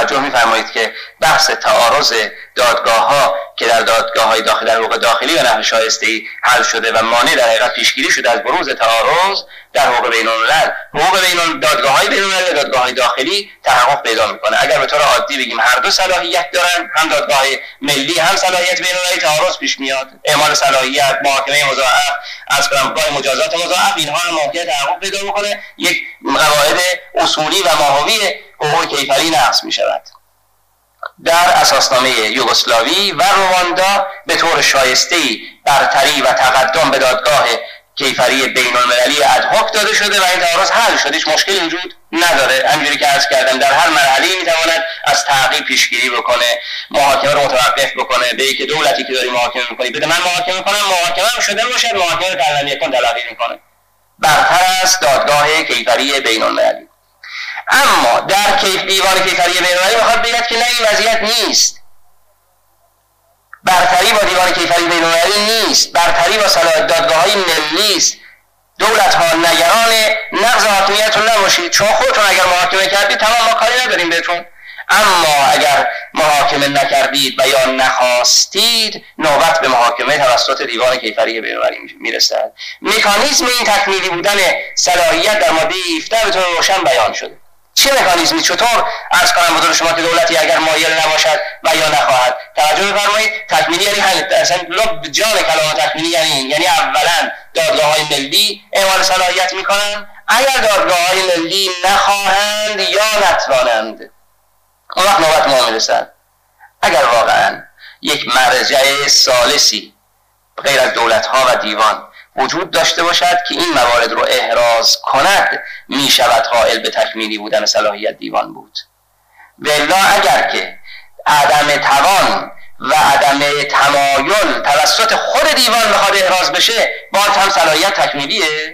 توجه می‌فرمایید که بحث تعارض دادگاه‌ها که در دادگاه‌های داخلی در حقوق داخلی و نحو شایسته‌ای حل شده و مانع در حقیقت پیشگیری شده از بروز تعارض در حقوق بین‌الملل، حقوق بین دادگاه‌های بین‌المللی و دادگاه‌های داخلی تحقق پیدا می‌کنه. اگر به طور عادی بگیم هر دو صلاحیت دارن، هم دادگاه ملی هم صلاحیت بین‌المللی، تعارض پیش میاد. اعمال صلاحیت، محاکمه مضاعف، از قانون مجازات مضاعف، اینها هم ممکنه تحقق پیدا بکنه، یک قواعد اصولی و ماهوی حقوق کیفری نقض می‌شود. در اساسنامه یوگسلاوی و رواندا به طور شایسته‌ای برتری و تقدم به دادگاه کیفری بین‌المللی ادهاک داده شده و این تعارض حل شده، هیچ مشکلی وجود نداره. همونجوری که عرض کردم در هر مرحله‌ای میتواند از تعقیب پیشگیری بکنه، محاکمه رو متوقف بکنه، به اینکه دولتی که داری محاکمه می‌کنی بده من محاکمه کنم، محاکمه هم شده باشد، محاکمه رو کلمه یکون تلقی می‌کنه، برتر از دادگاه کیفری بین‌المللی. اما در کیف دیوان کیفری بین‌المللی میخواد بگید که نه، این وضعیت نیست. برتری با دیوان کیفری بین‌المللی نیست، برتری با صلاحیت دادگاه‌های ملی است. دولت‌ها نگران نقض حاکمیتتون نباشید، چون خودتون اگر محاکمه کردید تمام ما کاری نداریم بهتون، اما اگر محاکمه نکردید و یا نخواستید نوبت به محاکمه توسط دیوان کیفری بین‌المللی میرسد. مکانیزم این تکمیلی بودن صلاحیت در ماده هفده به طور روشن بیان شده. چه مکانیزمی؟ چطور عرض کنم حضور شما که دولتی اگر مایل نباشد و یا نخواهد، توجه بفرمایید، تکمیلی یعنی همین، اصلا لب جان کلام تکمیلی یعنی این، یعنی اولا دادگاه‌های ملی اعمال صلاحیت میکنن، اگر دادگاه‌های ملی نخواهند یا نتوانند اون وقت نوبت ما میرسد. اگر واقعا یک مرجع ثالثی غیر از دولت‌ها و دیوان وجود داشته باشد که این موارد رو احراز کند، می شود قائل به تکمیلی بودن صلاحیت دیوان بود. والا اگر که عدم توان و عدم تمایل توسط خود دیوان بخواد احراز بشه، باز هم صلاحیت تکمیلیه.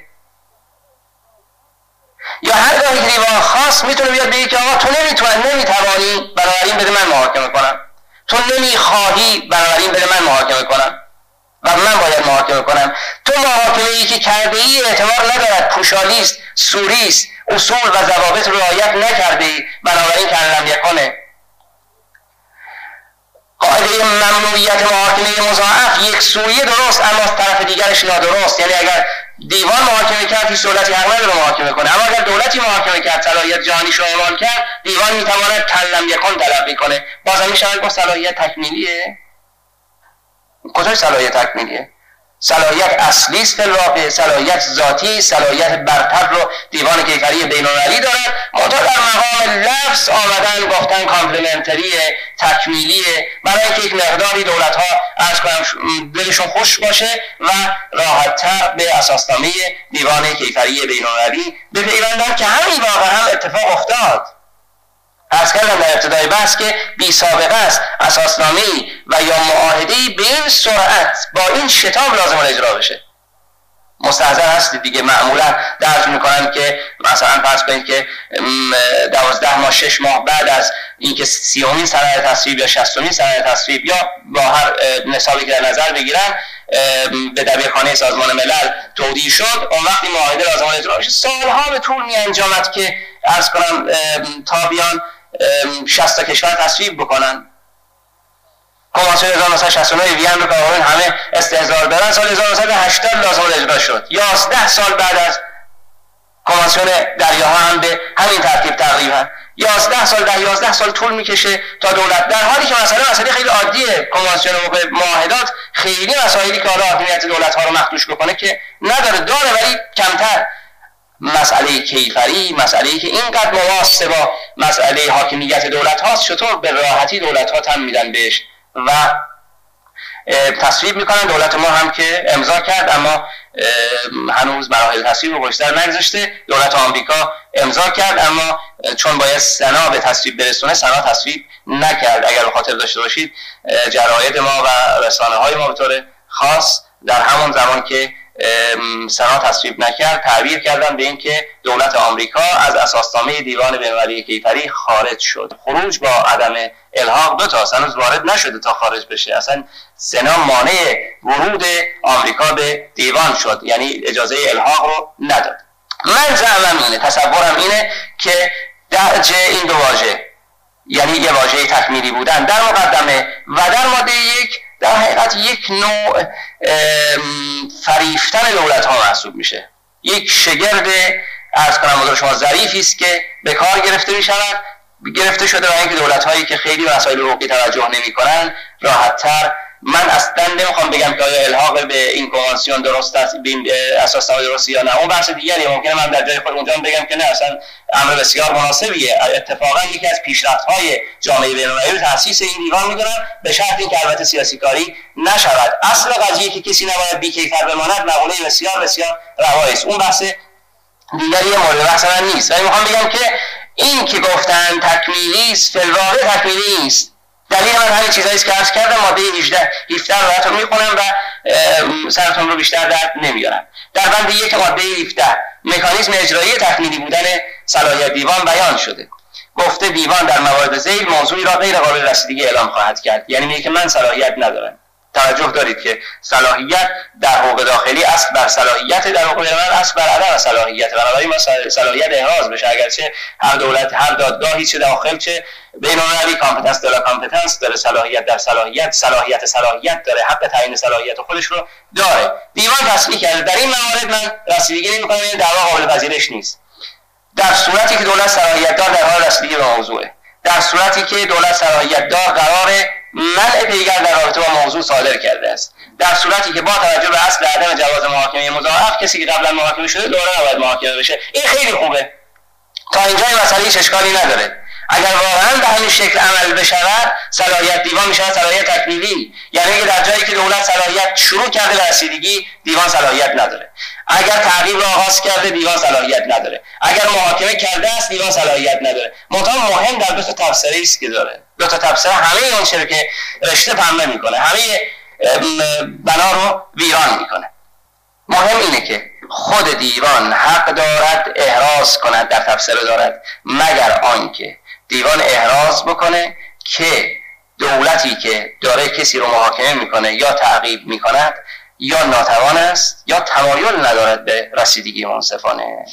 یا هر گاهی که دیوان خاص میتونه بیاد بگه که آقا تو نمیتونی، نمیتوانی، بنابراین بده من محاکمه کنم، تو نمیخواهی، بنابراین بده من محاکمه کنم و من باید محاکمه کنم، تو محاکمه ای که کرده ای اعتبار ندارد، پوشالیست، سوریست، اصول و ضوابط رعایت نکرده ای، بنابراین کلم یکونه. قاعده ممنوعیت محاکمه مضاعف یک سویه درست اما طرف دیگرش نادرست، یعنی اگر دیوان محاکمه کرد هیچ دولتی حق نداره محاکمه کنه، اما اگر دولتی محاکمه کرد صلاحیت جهانیش رو اعمال کرد، دیوان میتواند کلم یکون تلقی کنه. بازم میشود با صلاحیت تکمیلیه. کجای صلاحیت تکمیلیه؟ صلاحیت اصلی است، فلواقع صلاحیت ذاتی، صلاحیت برتر رو دیوان کیفری بین‌المللی دارد. منتها در مقام لفظ آمدن گفتن کامپلمنتریه، تکمیلیه، برای اینکه یک مقداری دولت ها عرض کنم دلشون خوش باشه و راحت‌تر به اساسنامه دیوان کیفری بین‌المللی بپیوندن، که همین واقعا هم اتفاق افتاد. عرض کردم در ابتدای بحث که بی سابقه است اساسنامه‌ای و یا معاهده‌ای به این سرعت با این شتاب لازم اجرا بشه. مستحضر هستید دیگه، معمولا درج میکنن که مثلا فرض کنید که دوازده ماه شش ماه بعد از اینکه سیومین سند تصویب یا شصتمین سند تصویب یا با هر نصابی که در نظر بگیرن به دبیرخانه سازمان ملل تودیع شد، اون وقتی معاهده لازم اجرا بشه. سالها به طول می انجامد که عرض کنم تا بیان شصت تا کشور تصویب بکنن. کنوانسیون هزار و نهصد و شصت و نه وین رو که همه استحضار دارن سال هزار و نهصد و هشتاد لازم اجرا شد. یازده سال بعد از کنوانسیون دریاها هم به همین ترتیب تقریبا یازده سال در یازده سال طول میکشه تا دولت، در حالی که مسئله مسئله خیلی عادیه، کنوانسیون و معاهدات خیلی مسائلی که حالا حاکمیت دولت ها رو مخدوش بکنه که نداره، داره ولی کمتر. مسئله کیفری، مسئله‌ای که اینقدر مواسط با مسئله حاکمیت دولت هاست، چطور به راحتی دولت ها تن میدن بهش و تصویب میکنن. دولت ما هم که امضا کرد اما هنوز مراحل تصویب رو پشت‌سر نگذاشته. دولت آمریکا امضا کرد اما چون باید سنا به تصویب برسونه، سنا تصویب نکرد. اگر به خاطر داشته باشید جراید ما و رسانه های ما به طور خاص در همون زمان که سنا تصویب نکرد تعبیر کردن به این که دولت آمریکا از اساسنامه دیوان بین‌المللی کیفری خارج شد. خروج با عدم الحاق دو تا اصلا وارد نشده تا خارج بشه، اصلا سنا مانع ورود آمریکا به دیوان شد، یعنی اجازه الحاق رو نداد. من زعمم اینه، تصورم اینه که درج این دو واژه یعنی یه واژه تکمیلی بودن در مقدمه و در ماده یک در حقیقت یک نوع فریفتن دولت ها محسوب میشه. یک شگرد عرض کنم حضور شما ظریفی است که به کار گرفته میشود، گرفته شده برای اینکه دولت هایی که خیلی مسائل حقوقی توجه نمیکنن راحت تر. من اصلا نمیخوام بگم که آیا الحاق به این کنوانسیون درست است، به اساسنامه درست یا نه، اون بحث دیگریه. ممکنه من در جای خود اونجا بگم که نه، اصلا امر بسیار مناسبیه. اتفاقا یکی از پیشرفت‌های جامعه بین‌المللی تأسیس این دیوان می‌دونم، به شرط اینکه البته سیاسی کاری نشود. اصل قضیه که کسی نباید بی‌کیفر بماند مقوله بسیار بسیار روایی است. اون بحث دیگری مورد بحث من نیست. ولی میخوام بگم که این که گفتن تکمیلی است، فی الواقع تکمیلی نیست. دلیل من همین چیزایی است که عرض کردم. ماده هجده هفده رو براتون میخونم و سرتون رو بیشتر درد نمیارم. در بند یک ماده هفده مکانیزم اجرایی تکمیلی بودن صلاحیت دیوان بیان شده. گفته دیوان در موارد ذیل موضوعی را غیر قابل رسیدگی اعلام خواهد کرد. یعنی میگه که من صلاحیت ندارم. توجه دارید که صلاحیت در حقوق داخلی اصل بر صلاحیت، در حقوق بین‌المللی اصل بر عدم صلاحیت. بنابراین ما صلاحیت احراز بشه، اگرچه هر دولت هر دادگاهی چه داخل چه بین‌المللی کامپتنس داره، کامپتنس داره، صلاحیت در صلاحیت، صلاحیت صلاحیت داره، حق تعیین صلاحیت خودش رو داره. دیوان تصریح کرده در این موارد من رسیدگی نمی‌کنم، این دعوا قابل پذیرش نیست. در صورتی که دولت صلاحیت دار در حال رسیدگی به موضوعه، در صورتی که دولت صلاحیت دار قراره منع پیگر در رابطه با موضوع صادر کرده است، در صورتی که با توجه به اصل عدم جواز محاکمه مضاعف کسی که قبلا محاکمه شده دوباره نباید محاکمه بشه. این خیلی خوبه، تا اینجا این مسئله هیچ اشکالی نداره. اگر واقعا به همین شکل عمل بشود صلاحیت دیوان میشه صلاحیت تکمیلی، یعنی که در جایی که دولت صلاحیت شروع کرده به رسیدگی دیوان صلاحیت نداره. اگر تعقیب را آغاز کرده دیوان صلاحیت نداره. اگر محاکمه کرده است دیوان صلاحیت نداره. منتها مهم در دو تا تبصره است که داره. دو تا تبصره همه اون چیزی که رشته پنبه میکنه، همه بنا رو ویران میکنه. مهم اینه که خود دیوان حق دارد احراز کند، در تبصره دارد، مگر آنکه دیوان احراز بکنه که دولتی که داره کسی رو محاکمه میکنه یا تعقیب میکند یا ناتوان است یا تمایل ندارد به رسیدگی منصفانه.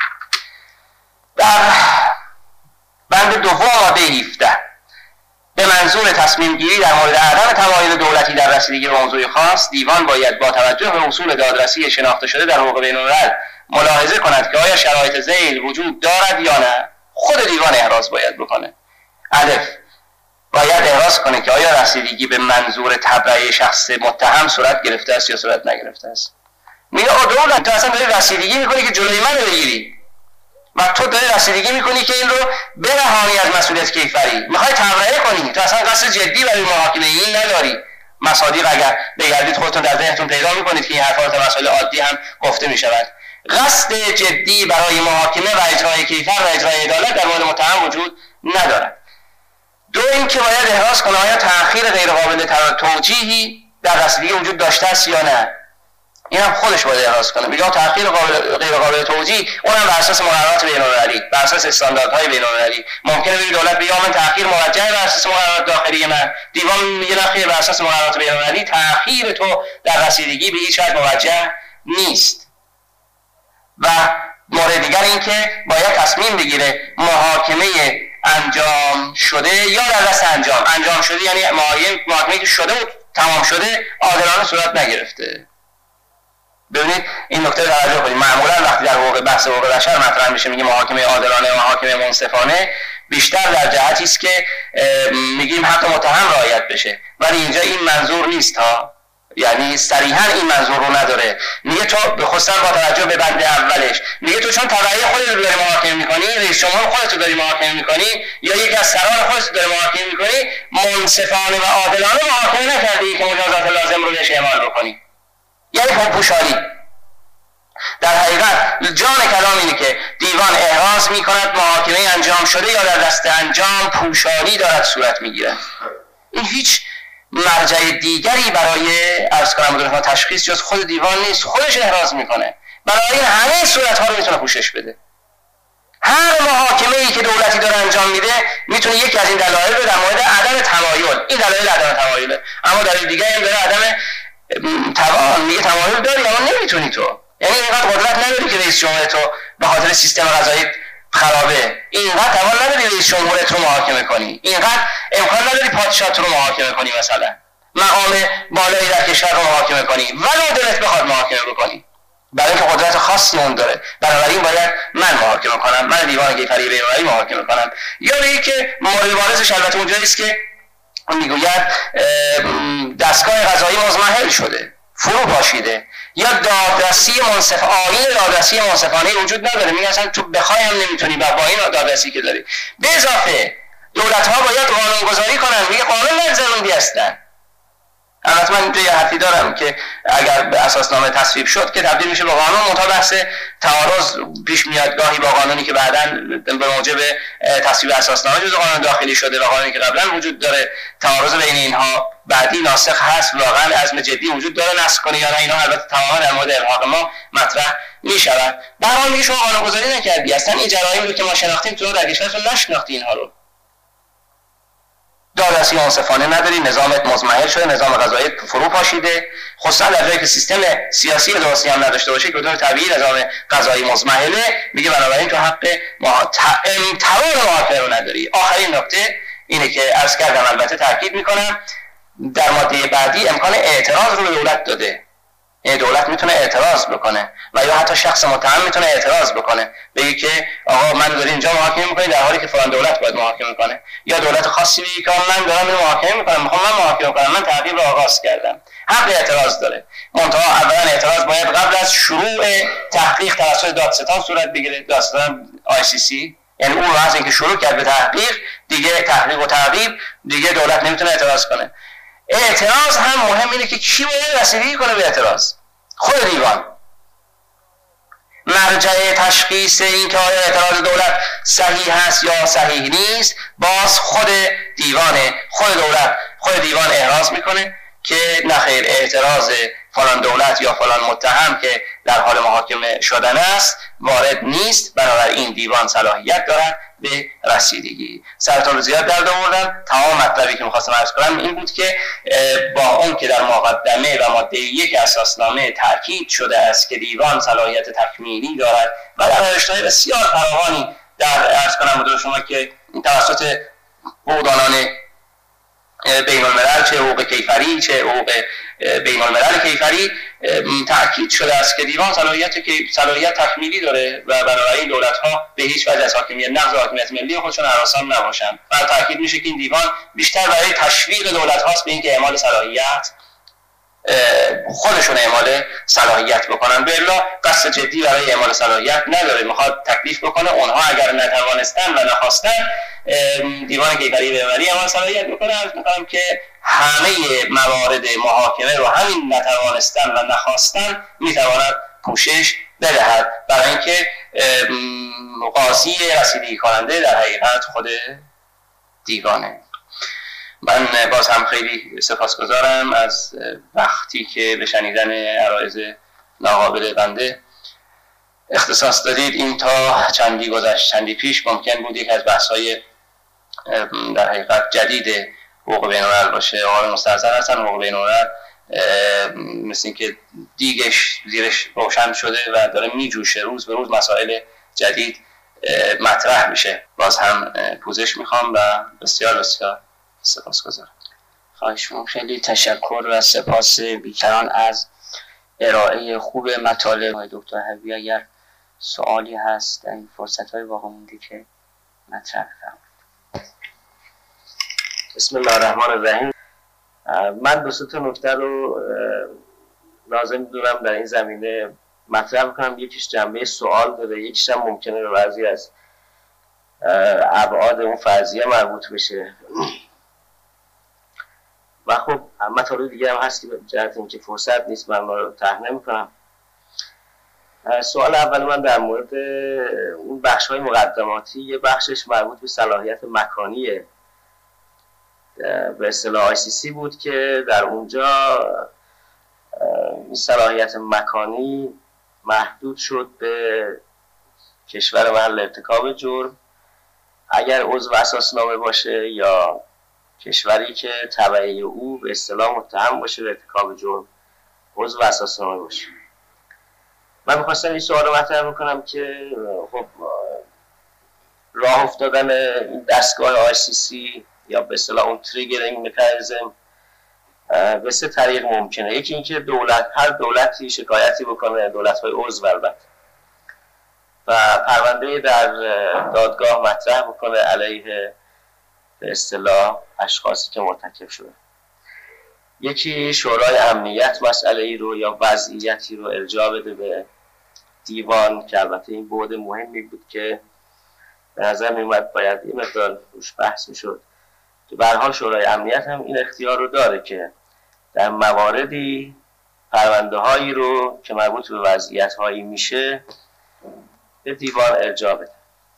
در بند دوم ماده هفده به منظور تصمیم گیری در مورد عدم تمایل دولتی در رسیدگی به موضوع خاص، دیوان باید با توجه به اصول دادرسی شناخته شده در حقوق بین‌الملل ملاحظه کند که آیا شرایط ذیل وجود دارد یا نه. خود دیوان احراز باید بکنه. الف باید احراز کنه که آیا رسیدگی به منظور تبرئه شخص متهم صورت گرفته است یا صورت نگرفته است. میگه دولت تو اصلا داری رسیدگی میکنی که جلوی من رو بگیری و تو داری رسیدگی میکنی که این رو برهانی از مسئولیت کیفری، میخوای تبرئه کنی، تو اصلا قصد جدی برای محاکمه این نداری. مصادیق اگر بگردید خودتون در ذهنتون پیدا میکنید که این حرفات مسائل عادی هم گفته میشود. قصد جدی برای محاکمه و اجرای کیفر و اجرای عدالت در مورد متهم وجود ندارد. دو اینکه باید احراز کنه آیا تأخیر غیر قابل توجیهی در رسیدگی وجود داشته است یا نه. این هم خودش باید احراز کنه. میگه تأخیر قابل غیر قابل توجیه اونم بر اساس مقررات بین‌المللی، بر اساس استانداردهای بین‌المللی. ممکنه بگه دولت بگه من تأخیر موجه بر اساس مقررات داخلی من، دیوان میگه نه خیر، بر اساس مقررات بین‌المللی تأخیر تو در رسیدگی به هیچ وجه موجه نیست. و مورد دیگر این که باید تصمیم بگیره محاکمه انجام شده یا در دست انجام انجام شده، یعنی محاکمه که شده و تمام شده عادلانه صورت نگرفته. ببینید این نکته توجه کنید. معمولا وقتی در حقوق بحث حقوق بشر مطرح میشه میگه محاکمه عادلانه و محاکمه منصفانه، بیشتر در جهتی است که میگیم حق متهم رعایت بشه، ولی اینجا این منظور نیست ها، یعنی صریحا این منظور رو نداره. میگه تو بخصوصا با توجه به بند اولش میگه تو چون تبعیه خودت رو داری محاکمه میکنی، رئیس جمهور خودت رو داری محاکمه میکنی یا یکی از سران خودت رو داری محاکمه میکنی، منصفانه و عادلانه محاکمه نکردی که مجازات لازم رو بهش اعمال بکنی، یعنی پوشالی. در حقیقت جان کلام اینه که دیوان احراز میکند محاکمه انجام شده یا در دست انجام پوشالی دارد صورت میگیرد. این هیچ مرجع دیگری برای عرض کنم مدرسان تشخیص جز خود دیوان نیست، خودش احراز میکنه. برای این همه صورت ها رو میتونه پوشش بده. هر محاکمه ای که دولتی داره انجام میده میتونه یکی از این دلایل رو در مورد عدم تمایل، این دلایل عدم تمایله، اما دلیل دیگه این داره عدم توان، میگه تمایل داری اما نمیتونی تو، یعنی اینقدر قدرت نداری که رئیس جمهور تو به خاطر سیستم قضایی خرابه، اینقدر توان نداری رئیس جمهورت رو محاکمه کنی، اینقدر امکان نداری پادشاهت رو محاکمه کنی، مثلا مقام بالایی در کشور رو محاکمه کنی ولو دلت بخواد محاکمه بکنی، برای اینکه قدرت خاصی اون داره. بنابراین باید من محاکمه کنم، من دیوان کیفری بین‌المللی محاکمه کنم. یا به که مورد بارزش البته اونجایی است که میگوید دستگاه قضایی مضمحل شده، فرو پاشیده، یا دادرسی منصف آیین دادرسی منصفانه وجود نداره. میگن اصلا تو بخوای هم نمیتونی با این دادرسی که داری. به اضافه دولت ها باید قانون گذاری کنن، میگه قانون نگذروندی هستن. البته من اینجا یه حرفی دارم که اگر به اساسنامه تصویب شد که تبدیل میشه به قانون، منتها بحث تعارض پیش میاد گاهی با قانونی که بعداً به موجب تصویب اساسنامه جزء قانون داخلی شده و قانونی که قبلا وجود داره. تعارض بین اینها بعدی ناسخ هست، واقعا عزم جدی وجود داره نسخ کنه یا نه، اینا البته تماما در مورد الحاق ما مطرح میشود. در حال میگه شما قانون گذاری نکردی، اصلا این جرایم رو که ما شناختیم تو در کشورتون نشناختی اینها رو. دادرسی منصفانه نداری، نظامت مضمحل شده، نظام قضایی فرو پاشیده، خصوصا در جایی که سیستم سیاسی درستی هم نداشته باشه که بدون طبیعی نظام قضایی مضمحله. میگه بنابراین تو حق توان محاکمه رو نداری. آخرین نکته اینه که عرض کردم، البته تاکید میکنم در ماده بعدی امکان اعتراض رو به دولت داده. این دولت میتونه اعتراض بکنه و یا حتی شخص متهم میتونه اعتراض بکنه، بگه که آقا من داری اینجا محاکمه میکنی در حالی که فلان دولت باید محاکمه کنه، یا دولت خاصی بگه که من دارم اینو محاکمه میکنم، میخوام من محاکمه کنم، من تعقیب رو آغاز کردم. حق اعتراض داره، منتها اولا اعتراض باید قبل از شروع تحقیق توسط دادستان صورت بگیره، دادستان آی سی سی. یعنی اون از اینکه شروع کرد به تحقیق دیگه، تحقیق و تعقیب دیگه، دولت نمیتونه اعتراض کنه. اعتراض هم مهم اینه که کی باید رسیدگی کنه به اعتراض. خود دیوان مرجع تشخیص این که آیا اعتراض دولت صحیح هست یا صحیح نیست، باز خود دیوانه. خود دولت خود دیوان احراز میکنه که نخیر اعتراض فلان دولت یا فلان متهم که در حال محاکمه شدن است وارد نیست، بنابراین دیوان صلاحیت دارد به رسیدگی. سرتون رو زیاد درد آوردم. تمام مطلبی که می‌خواستم عرض کنم این بود که با اون که در مقدمه و ماده یک اساسنامه تاکید شده است که دیوان صلاحیت تکمیلی دارد و در نوشته‌های بسیار فراوانی در عرض کنم به شما که توسط حقوقدانان بین الملل، چه حقوق کیفری چه حقوق بین الملل کیفری، تأکید شده است که دیوان صلاحیت که صلاحیت تکمیلی داره و بنابراین دولت‌ها به هیچ وجه از حاکمیت نقض حاکمیت ملی خودشون هراسان نباشند. و تأکید میشه که این دیوان بیشتر برای تشویق دولت‌هاست به اینکه اعمال صلاحیت خودشون اعمال صلاحیت بکنن. به الا قصد جدی برای اعمال صلاحیت نداره، میخواد تکلیف بکنه اونها اگر نتوانستن و نخواستن دیوان کیفری بین‌المللی اعمال صلاحیت بکنه. عرض میکنم که همه موارد محاکمه رو همین نتوانستن و نخواستن میتواند پوشش بدهد، برای اینکه قاضی رسیدگی کننده در حقیقت خود دیوانه. من باز هم خیلی سپاسگزارم از وقتی که به شنیدن عرایض ناقابل بنده اختصاص دادید. این تا چندی گذشت چندی پیش ممکن بود یک از بحث‌های در حقیقت جدید حقوق بین‌الملل باشه. آقای مستحضر هستن حقوق بین‌الملل مثل این که دیگش زیرش روشن شده و داره میجوشه، روز به روز مسائل جدید مطرح میشه. باز هم پوزش میخوام و بسیار بسیار سپاسگزارم. خواهش می‌کنم. خیلی تشکر و سپاس بیکران از ارائه خوب مطالب دکتر حبیبی. اگر سوالی هست در این فرصت‌های واقع مونده که مطرح کنم. بسم الله الرحمن الرحیم. من دو سه تا نکته رو لازم می‌دونم در این زمینه مطرح کنم. یکیش جنبه سوال داره، یکیش هم ممکنه به بعضی از ابعاد اون فرضیه مربوط بشه و خب مطالب دیگه هم هست که به جهت اینکه فرصت نیست من رو طرح نمی‌کنم. سوال اول من در مورد اون بخش‌های مقدماتی، یه بخشش مربوط به صلاحیت مکانیه، به اصطلاح آی سی سی بود که در اونجا صلاحیت مکانی محدود شد به کشور محل ارتکاب جرم اگر عضو اساسنامه باشه یا کشوری که تبعه او به اصطلاح متهم باشه به ارتکاب جرم عضو اساسنامه باشه. من می‌خواستم این سوال رو مطرح بکنم که خب راه افتادن این دستگاه آی سی سی یا به اصطلاح اون تریگرینگ مکانیزم به سه طریق ممکنه. یکی اینکه دولت هر دولتی شکایتی بکنه، دولت‌های عضو البته، و پرونده در دادگاه مطرح بکنه علیه به اصطلاح اشخاصی که مرتکب شده. یکی شورای امنیت مسئله ای رو یا وضعیتی رو ارجاع بده به دیوان، که البته این بعد مهمی بود که به نظر میومد باید یه مقدار روش بحث میشد، که به هر حال شورای امنیت هم این اختیار رو داره که در مواردی پرونده هایی رو که مربوط به وضعیت هایی میشه به دیوان ارجاع بده.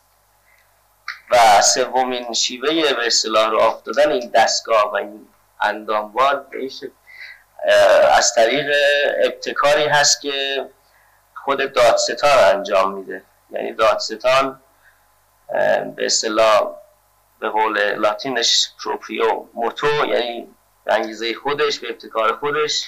و سومین شیوه به اصطلاح راه افتادن این دستگاه و این انداموار از طریق ابتکاری هست که خود دادستان انجام میده. یعنی دادستان به اصطلاح به قول لاتینش پروپریو موتو، یعنی به انگیزه خودش، به ابتکار خودش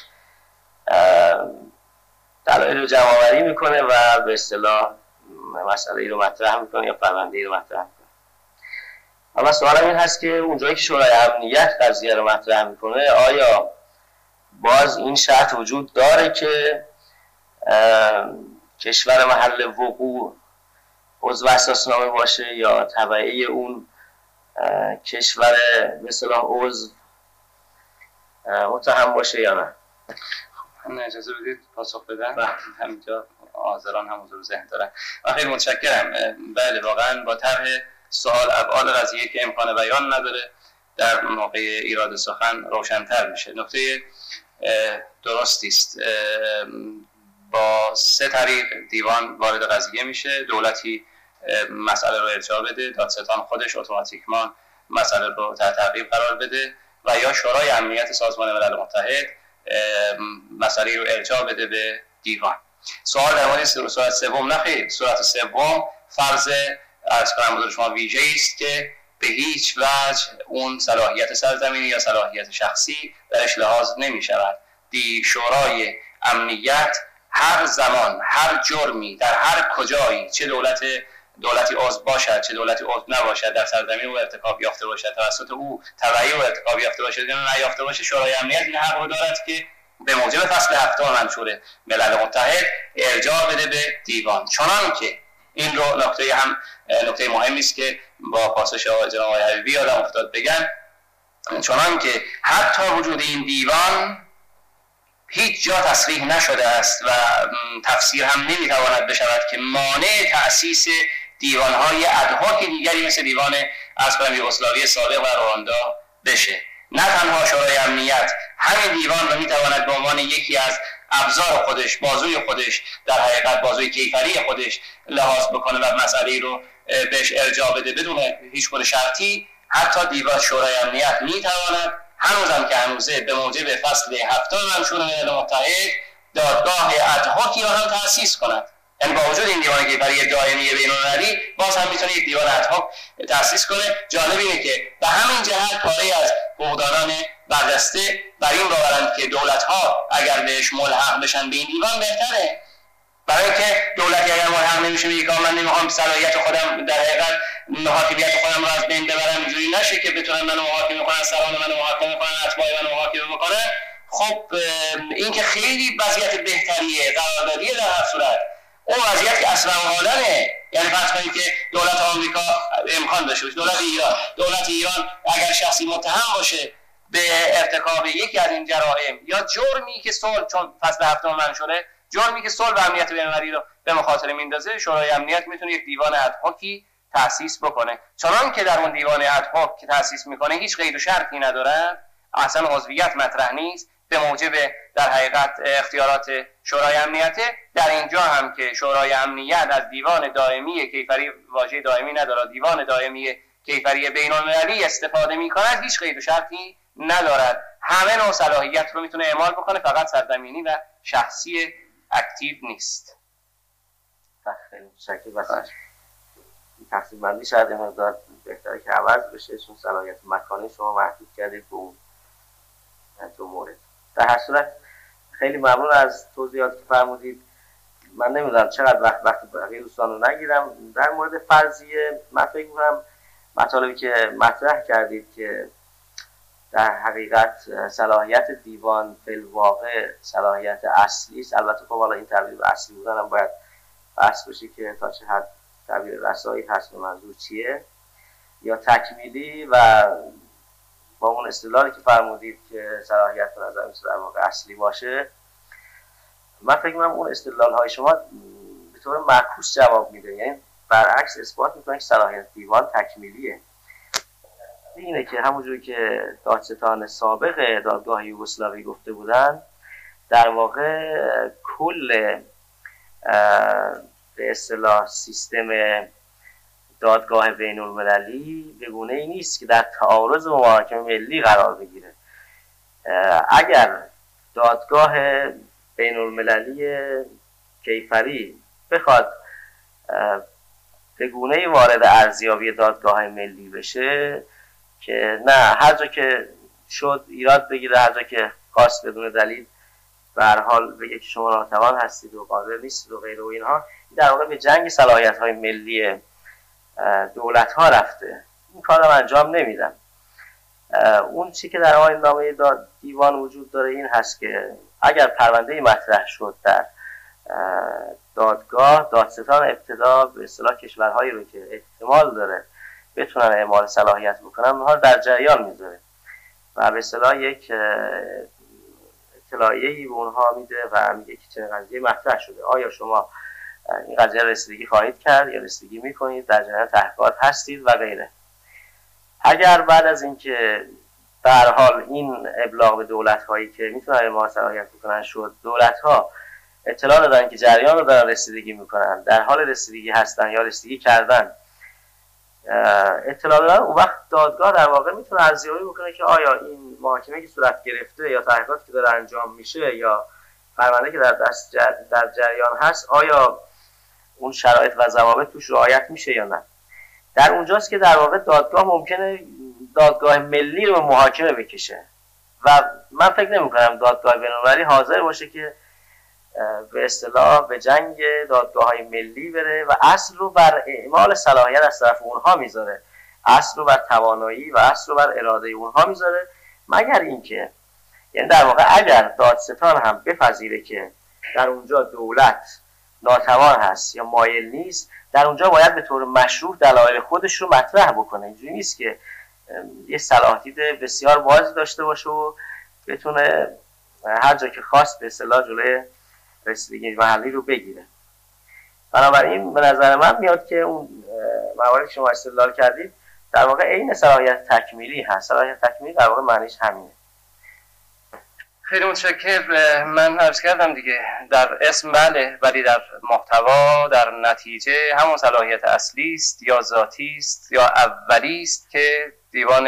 دلایل رو جمع آوری میکنه و به اصطلاح مسئله ای رو مطرح میکنه یا پرونده ای رو مطرح میکنه. اما سوالم این هست که اونجایی که شورای امنیت قضیه رو مطرح میکنه، آیا باز این شرط وجود داره که کشور محل وقوع عضو اساسنامه باشه یا تبعه اون کشور به اصطلاح عضو متهم باشه یا نه؟ من اجازه بدید پاسخ بدم. همینجا حاضران هم حضور ذهن دارن. خیلی متشکرم. بله واقعا با طرح سوال ابعاد قضیه که امکان بیان نداره در موقع ایراد سخن روشن‌تر میشه. نکته درستی است. با سه طریق دیوان وارد قضیه میشه. دولتی مسئله رو ارجاع بده، دادستان خودش اتوماتیکمان مسئله رو تحت تعقیب قرار بده و یا شورای امنیت سازمان ملل متحد مسئله رو ارجاع بده به دیوان. سوال در مورد صورت سوم نخیر. صورت سوم فرض عرض کنم حضور شما ویژه است که به هیچ وجه اون صلاحیت سرزمینی یا صلاحیت شخصی درش لحاظ نمی شود. دی شورای امنیت هر زمان هر جرمی در هر کجایی، چه دولت دولتی عضو باشد چه دولتی عضو نباشد، در سرزمین او ارتکاب یافته باشد، توسط او تبعی او ارتکاب یافته باشد یا نیافته باشد، شورای امنیت این حق رو دارد که به موجب فصل هفتم منشور ملل متحد ارجاع بده به دیوان. چنان که این رو نکته هم نکته مهمی است که با پاسخ جناب آقای حبیبی یادم افتاد بگم، چنان که حتی وجود این دیوان هیچ جا تصریح نشده است و تفسیر هم نمیتواند بشود که مانع تأسیس دیوان‌های ادهاک دیگری مثل دیوان اسبرم یوگسلاوی سابق و رواندا بشه. نه تنها شورای امنیت همین دیوان رو میتواند به عنوان یکی از ابزار خودش، بازوی خودش، در حقیقت بازوی کیفری خودش لحاظ بکنه و مسئله رو بهش ارجاع بده بدون هیچ گونه شرطی. حتی دیوان شورای امنیت میتواند هنوزم که هنوزه به موجب فصل هفتم منشور ملل متحد دادگاه ادهاکی را هم تأسیس کند. یعنی با وجود این دیوان کیفری دائمی بین‌المللی باز هم میتونه یک دیوان ادهاک تأسیس کنه. جالب اینه که به همین جهت پاره از حقوقدانان برجسته بر این باورند که دولت‌ها اگر بهش ملحق بشن به این دیوان بهتره، برای اینکه دولتی اگر ملحق نمیشه میگه من نمیخوام صلاحیت خودم در حقیقت حاکمیت خودم رو از بین ببرم، اینجوری نشه که بتونن منو محاکمه کنن، سران منو محاکمه کنن، اتباع منو محاکمه بکنن. خب این که خیلی وضعیت بهتریه، قراردادیه در هر صورت. اون وضعیت که اصلا حالانه، یعنی فرض کنید که دولت آمریکا امکان داشته باشه، دولت ایران دولت ایران اگر شخصی متهم باشه به ارتکاب یکی از این جرائم یا جرمی که صلح، چون فصل هفتم منشوره جرمی که صلح و امنیت بین‌المللی رو به مخاطره میندازه، شورای امنیت میتونه یک دیوان ادهاکی تأسیس بکنه. چنان که در اون دیوان ادهاک که تأسیس میکنه هیچ قید و شرطی نداره، اصلا عضویت مطرح نیست، به موجب در حقیقت اختیارات شورای امنیت. در اینجا هم که شورای امنیت از دیوان دائمی کیفری، واژه دائمی نداره، دیوان دائمی کیفری بین‌المللی استفاده میکنه، هیچ قید و شرطی ندارد، همه نوع صلاحیت رو میتونه اعمال بکنه، فقط سرزمینی و شخصی اکتیو نیست. خیلی متشکرم. تقسیم بندی شاید این مقدار بهتره که عوض بشه، چون صلاحیت مکانی شما محدود کردید به اون دو مورد. در هر صورت خیلی ممنون از توضیحاتی که فرمودید. من نمیدونم چقدر وقت وقت بقیه دوستان رو نگیرم. در مورد فرضیه من فکر میکنم مطالبی که مطرح کردید که در حقیقت صلاحیت دیوان فی الواقع صلاحیت اصلی است. البته خب حالا این تعبیر اصلی بودن هم باید بحث بشه که تا چه حد تعبیر رسایی هست و منظور چیه، یا تکمیلی و با اون استدلالی که فرمودید که صلاحیت به نظر میاد در واقع اصلی باشه. من فکر می‌کنم اون استدلال های شما به طور معکوس جواب میده، یعنی برعکس اثبات میکنه که صلاحیت دیوان تکمیلیه. اینه که همونجوری که دادستان سابق دادگاه یوگسلاوی گفته بودن، در واقع کل به اصطلاح سیستم دادگاه بین المللی به گونه‌ای نیست که در تعارض با محاکم ملی قرار بگیره. اگر دادگاه بین المللی کیفری بخواد به گونه‌ای وارد ارزیابی دادگاه ملی بشه که نه هر جا که شد ایراد بگیره، هر جا که خواست بدون دلیل به هر حال بگه که شما ناتوان هستید و قادر نیستید و غیره و اینها، در واقع به جنگ صلاحیت‌های ملی دولت‌ها رفته. این کار رو انجام نمیدن. اون چی که در آیین نامه دیوان وجود داره این هست که اگر پرونده مطرح شد در دادگاه، دادستان ابتدا به اصطلاح کشورهایی رو که احتمال داره بتونن اعمال صلاحیت بکنن اونها در جریان میذاره و به اصطلاح یک اطلاعیه‌ای به اونها میده و میگه که چه قضیه مطرح شده، آیا شما این قضیه رسیدگی خواهید کرد یا رسیدگی میکنید، در جریان تحقیقات هستید و غیره. اگر بعد از اینکه به هر حال این ابلاغ به دولت‌هایی که میتونن اعمال صلاحیت بکنن شد، دولت‌ها اطلاع دادن که جریان رو دارن رسیدگی میکنن، در حال رسیدگی هستن یا رسیدگی کردن، اطلاع دادن، اون وقت دادگاه در واقع میتونه ارزیابی بکنه که آیا این محاکمه که صورت گرفته یا تحقیقاتی که داره انجام میشه یا پرونده که در دست جر... در جریان هست آیا اون شرایط و ضوابط توش رعایت میشه یا نه. در اونجاست که در واقع دادگاه ممکنه دادگاه ملی رو محاکمه بکشه و من فکر نمی‌کنم دادگاه بین‌المللی حاضر باشه که به اصطلاح به جنگ دادگاه‌های ملی بره و اصل رو بر اعمال صلاحیت از طرف اونها میذاره، اصل رو بر توانایی و اصل رو بر اراده اونها میذاره، مگر اینکه یعنی در واقع اگر دادستان هم بپذیره که در اونجا دولت ناتوان هست یا مایل نیست، در اونجا باید به طور مشروع دلایل خودش رو مطرح بکنه. اینجوری نیست که یه صلاحیت بسیار بازی داشته باشه و بتونه هر جا که خواست به اصطلاح جلوی رسیدگی محلی رو بگیره. بنابراین به نظر من میاد که اون مواردی که شما استدلال کردید در واقع عین صلاحیت تکمیلی هست. صلاحیت تکمیلی در واقع معنیش همینه. خیلی متشکرم. من عرض کردم دیگه در اسم بله، ولی در محتوا در نتیجه همون صلاحیت اصلی است یا ذاتی است یا اولی است که دیوان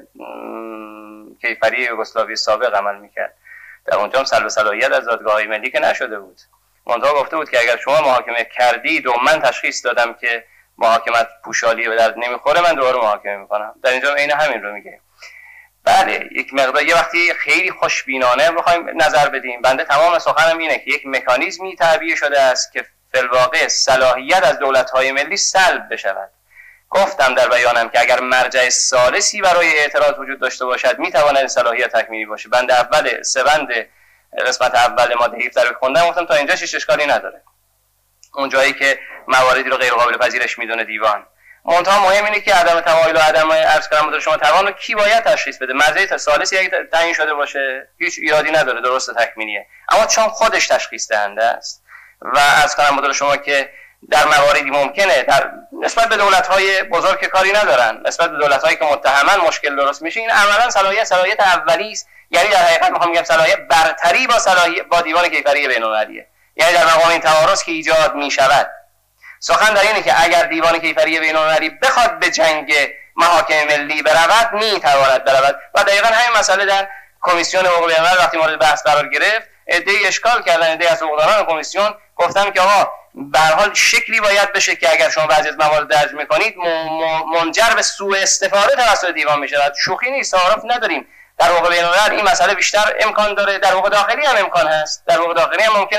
کیفری یوگسلاوی سابق عمل میکرد. در اونجا هم سلب صلاحیت از دادگاه ملی که نشده بود. منتها گفته بود که اگر شما محاکمه کردید و من تشخیص دادم که محاکمت پوشالی به درد نمیخوره، من دوباره محاکمه میکنم. در اینجا عین همین رو میگه. بله، یک مقدار یه وقتی خیلی خوشبینانه بخوایم نظر بدیم، بنده تمام سخنم اینه که یک مکانیزمی تعبیه شده است که فی الواقع صلاحیت از دولت‌های ملی سلب بشود. گفتم در بیانم که اگر مرجع ثالثی برای اعتراض وجود داشته باشد میتواند صلاحیت تکمیلی باشه. بنده اول سه بند قسمت اول ماده هفده رو خوندم، گفتم تا اینجا هیچ اشکالی نداره. اون جایی که مواردی رو غیر قابل پذیرش میدونه دیوان، منتها مهم اینه که عدم تمایل و عدم عرض کردم به شما توان رو کی باید تشخیص بده. مرجع ثالثی اگه تعیین شده باشه هیچ ایرادی نداره، درست تکمیلیه. اما چون خودش تشخیص دهنده است و عرض کردم به شما که در مواردی ممکنه در نسبت به دولت‌های بزرگ که کاری ندارن، نسبت به دولت‌هایی که متهمن مشکل درست میشه، این عملاً صلاحیت صلاحیت اولی است. یعنی در حقیقت میخوام بگم صلاحیت برتری با صلاحیت با دیوان کیفری بین‌المللیه. یعنی در مقام این تعارض که ایجاد میشود، سخن در اینه که اگر دیوان کیفری بین‌المللی بخواد به جنگ محاکم ملی برود میتواند برود. و دقیقاً همین مسئله در کمیسیون حقوق بین‌الملل وقتی مورد بحث قرار گرفت، عده‌ای اشکال کردن، عده‌ای از عضوان کمیسیون گفتن که آقا به هر حال شکلی باید بشه که اگر شما بعضی از موارد درج میکنید منجر به سوء استفاده توسط دیوان میشود. شوخی نیست، تعارف نداریم. در حقوق بین‌الملل این مسئله بیشتر امکان داره، در حقوق داخلی هم امکان هست. در حقوق داخلی هم ممکنه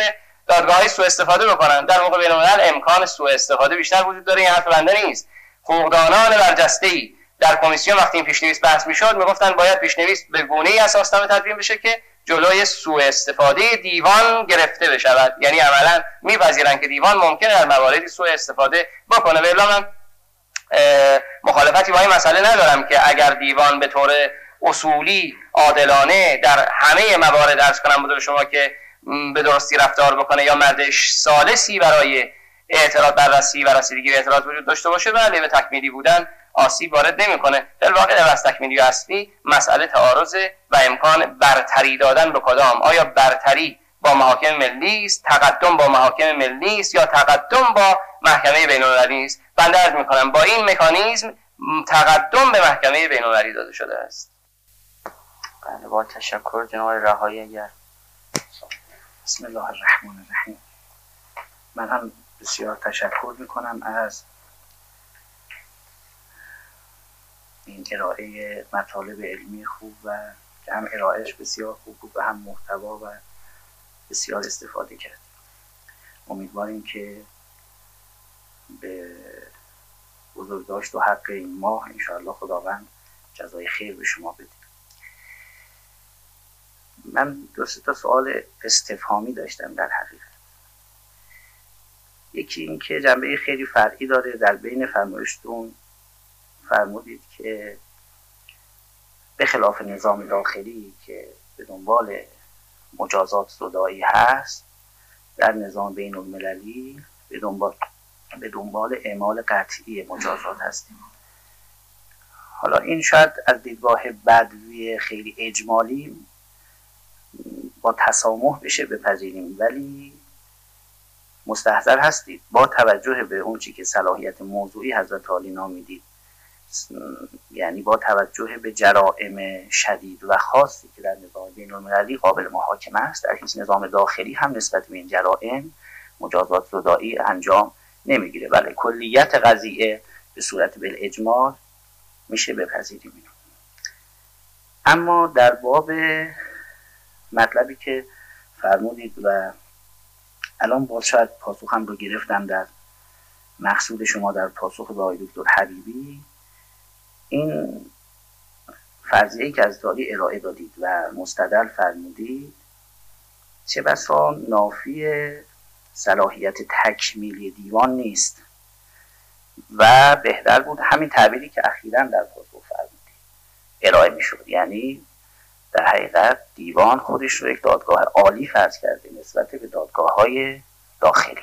دادگاه‌های سوء استفاده بکنن. در موقع بین‌الملل امکان سوء استفاده بیشتر وجود داره. این حرف بنده نیست. حقوقدانان برجسته‌ای در کمیسیون وقتی این پیشنویس بحث می‌شد میگفتن باید پیشنویس به گونه‌ای اساسنامه تدوین بشه که جلوی سوء استفاده دیوان گرفته بشود. یعنی عملاً می‌پذیرن که دیوان ممکنه در مواردی سوء استفاده بکنه. و من مخالفتی با این مسئله ندارم که اگر دیوان به طور اصولی عادلانه در همه موارد عرض کنم بوده شما که به درستی رفتار بکنه یا مردش سالسی برای اعتراض بررسی و رسیدگی به اعتراض وجود داشته باشه، ولی به تکمیلی بودن آسیب وارد نمیکنه. در واقع در از تکمیلی و اصلی مسئله تعارض و امکان برتری دادن به کدام. آیا برتری با محاکم ملی است، تقدم با محاکم ملی است یا تقدم با محکمه بین‌المللی است؟ بنده عرض میکنم با این مکانیزم تقدم به محکمه بین‌المللی داده شده است. بله، با تشکر جناب رهایی. اگر بسم الله الرحمن الرحیم. من هم بسیار تشکر میکنم از این ارائه مطالب علمی خوب و که هم ارائهش بسیار خوب بود و هم محتوا و بسیار استفاده کرد. امیدواریم که به بزرگداشت و حق این ماه انشاءالله خداوند جزای خیر به شما بده. من دو سه تا سوال استفهامی داشتم در حقیقت. یکی این که جنبه خیلی فرعی داره. در بین فرمایشتون فرمودید که به خلاف نظام داخلی که به دنبال مجازات زدایی هست، در نظام بین المللی به دنبال به دنبال اعمال قطعی مجازات هستیم. حالا این شاید از دیدگاه بدوی خیلی اجمالی با تسامح بشه بپذیریم، ولی مستحضر هستید با توجه به اون چی که صلاحیت موضوعی حضرت عالی نامیدید، یعنی با توجه به جرائم شدید و خاصی که در نظام بین‌المللی قابل محاکمه است، در هیچ نظام داخلی هم نسبت به این جرائم مجازات زدایی انجام نمیگیره. ولی کلیت قضیه به صورت بالاجمال میشه بپذیریم. اما در باب مطلبی که فرمودید و الان باز شاید پاسخم رو گرفتم در مقصود شما در پاسخ به آقای دکتر حبیبی، این فرضیه‌ای که از داری ارائه دادید و مستدل فرمودید چه بسا نافی صلاحیت تکمیلی دیوان نیست و بهتر بود همین تعبیری که اخیراً در پاسخ فرمودید ارائه میشد، یعنی در حقیقت دیوان خودش رو یک دادگاه عالی فرض کرده نسبت به دادگاه‌های داخلی.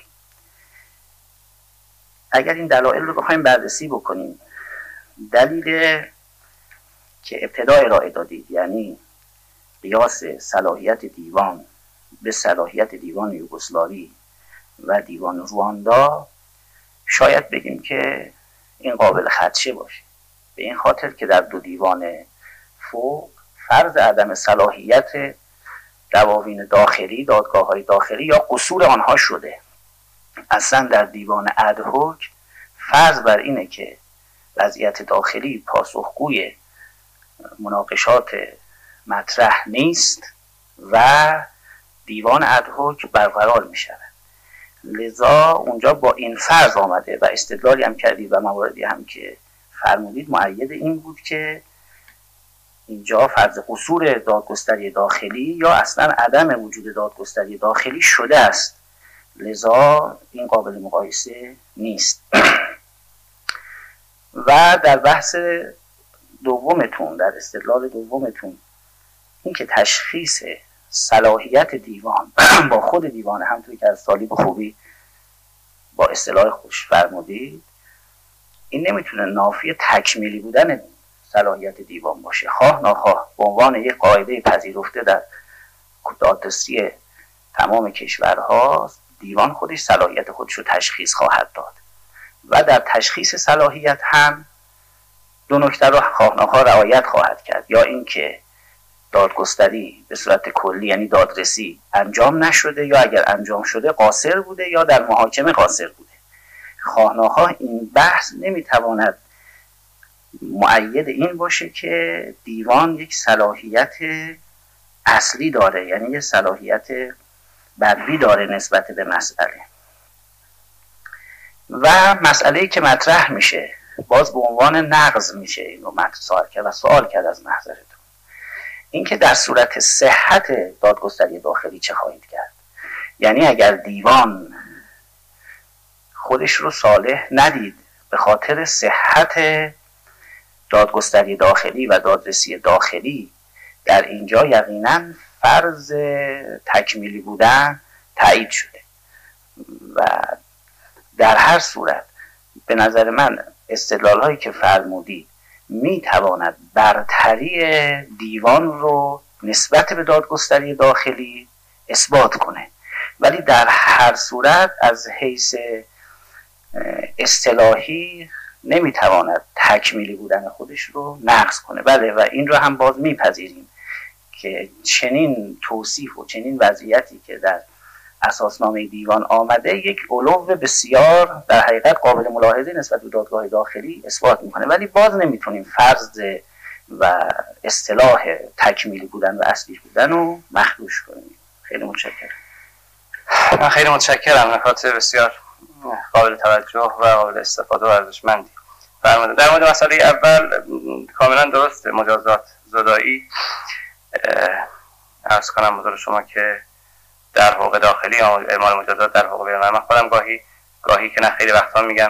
اگر این دلایل رو بخوایم بررسی بکنیم، دلیل که ابتدا ارائه دادید یعنی قیاس صلاحیت دیوان به صلاحیت دیوان یوگسلاوی و دیوان رواندا، شاید بگیم که این قابل خدشه باشه، به این خاطر که در دو دیوان فوق فرض عدم صلاحیت دواوین داخلی، دادگاه های داخلی یا قصور آنها شده. اصلا در دیوان ادهوک فرض بر اینه که وضعیت داخلی پاسخگوی مناقشات مطرح نیست و دیوان ادهوک برقرار می شود. لذا اونجا با این فرض آمده و استدلالی هم کردید و مواردی هم که فرمودید مؤید این بود که اینجا فرض قصور دادگستری داخلی یا اصلا عدم وجود دادگستری داخلی شده است، لذا این قابل مقایسه نیست. و در بحث دومتون، در استدلال دومتون، این که تشخیص صلاحیت دیوان با خود دیوان همونطوری که از طالب خوبی با اصطلاح خوش فرمودید، این نمیتونه نافی تکمیلی بودن صلاحیت دیوان باشه. خواه ناخواه به عنوان یک قاعده پذیرفته در دادرسی تمام کشورها، دیوان خودش صلاحیت خودش رو تشخیص خواهد داد و در تشخیص صلاحیت هم دو نکته رو خواه ناخواه رعایت خواهد کرد، یا اینکه دادگستری به صورت کلی یعنی دادرسی انجام نشده، یا اگر انجام شده قاصر بوده یا در محاکمه قاصر بوده. خواه ناخواه این بحث نمیتواند مؤید این باشه که دیوان یک صلاحیت اصلی داره، یعنی یک صلاحیت بدبی داره نسبت به مسئله. و مسئله‌ای که مطرح میشه باز به عنوان نقض میشه اینو مطرح کرد و سوال کرد از محضرتون، اینکه در صورت صحت دادگستری داخلی چه خواهید کرد؟ یعنی اگر دیوان خودش رو صالح ندید به خاطر صحت دادگستری داخلی و دادرسی داخلی، در اینجا یقینا فرض تکمیلی بودن تایید شده و در هر صورت به نظر من استدلال هایی که فرمودید می تواند برتری دیوان رو نسبت به دادگستری داخلی اثبات کنه، ولی در هر صورت از حیث اصطلاحی نمی تواند تکمیلی بودن خودش رو نقض کنه. بله، و این رو هم باز میپذیریم که چنین توصیف و چنین وضعیتی که در اساسنامه دیوان آمده یک علو بسیار در حقیقت قابل ملاحظه نسبت به دادگاه داخلی اثبات میکنه، ولی باز نمیتونیم فرض و اصطلاح تکمیلی بودن و اصلی بودن رو مخدوش کنیم. خیلی متشکرم. من خیلی متشکرم. نکات بسیار قابل توجه و قابل استفاده و ارزشمندی فرمودید. در مورد مسئله اول کاملا درست، مجازات زدایی عرض کنم حضور شما که در حقوق داخلی اعمال مجازات در حقوق بیرون، من خودم گاهی گاهی که نه خیلی وقتا میگم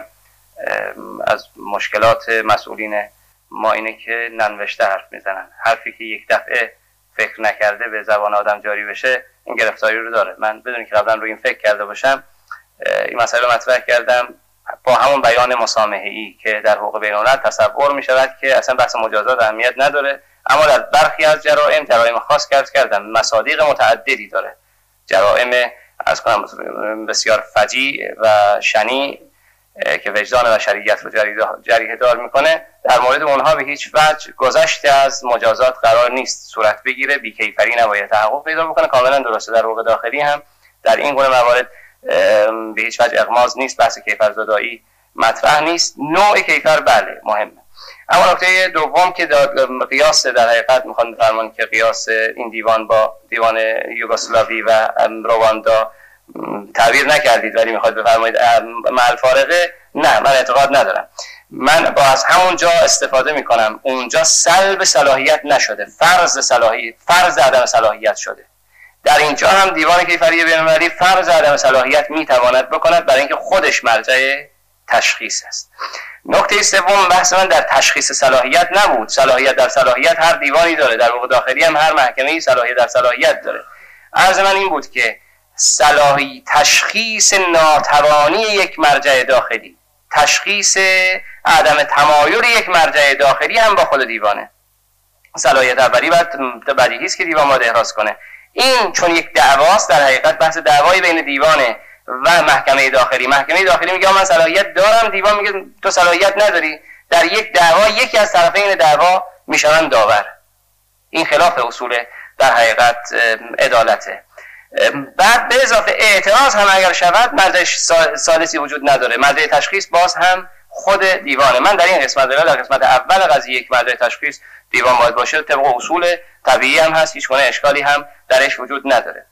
از مشکلات مسئولین ما اینه که ننوشته حرف میزنن. حرفی که یک دفعه فکر نکرده به زبان آدم جاری بشه این گرفتاری رو داره. من بدون که قبلا رو این فکر کرده باشم این مسئله رو مطرح کردم با همون بیان مسامحه‌ای که در حقوق بین‌الملل تصور میشود که اصلا بحث مجازات اهمیت نداره، اما در برخی از جرائم جرائم خاص کرد کردن مصادیق متعددی داره، جرائم از کنم بسیار فجیع و شنیع که وجدان و شریعت رو جریحه دار میکنه، در مورد اونها به هیچ وجه گذشت از مجازات قرار نیست صورت بگیره، بیکیفری نباید تحقق پیدا بکنه. کاملا درسته، در حقوق داخلی هم در این گونه موارد به هیچ وجه اغماض نیست، بحث کیفرزدایی مطرح نیست. نوع کیفر بله مهمه، اما نکته دوم که قیاس در حقیقت میخوان بفرمان که قیاس این دیوان با دیوان یوگسلاوی و رواندا تعبیر نکردید ولی میخواد بفرمایید مع الفارقه، نه من اعتقاد ندارم. من با از همونجا استفاده میکنم، اونجا سلب صلاحیت نشده، فرض صلاحیت فرض عدم صلاحیت شده. در اینجا هم دیوان کیفری بین‌المللی فرض عدم صلاحیت میتواند بکند برای اینکه خودش مرجع تشخیص است. نکته سوم بحث من در تشخیص صلاحیت نبود. صلاحیت در صلاحیت هر دیوانی داره، در حقوق داخلی هم هر محکمه‌ای صلاحیت در صلاحیت داره. عرض من این بود که صلاحی تشخیص ناتوانی یک مرجع داخلی، تشخیص عدم تمایل یک مرجع داخلی هم با خود دیوانه. صلاحیت اولی باید بدیهی است که دیوان باید احراز کنه. این چون یک دعواست، در حقیقت بحث دعوایی بین دیوانه و محکمه داخلی. محکمه داخلی میگه من صلاحیت دارم، دیوان میگه تو صلاحیت نداری. در یک دعوا یکی از طرفین دعوا میشوند داور. این خلاف اصول در حقیقت عدالته. بعد به اضافه اعتراض هم اگر شود مرجع ثالثی وجود نداره، مرجع تشخیص باز هم خود دیوانه. من در این قسمت در قسمت اول قضیه یک مرجع تشخیص دیوان باید باشه، طبق اصول طبیعی هم هست، هیچ گونه اشکالی هم درش وجود نداره.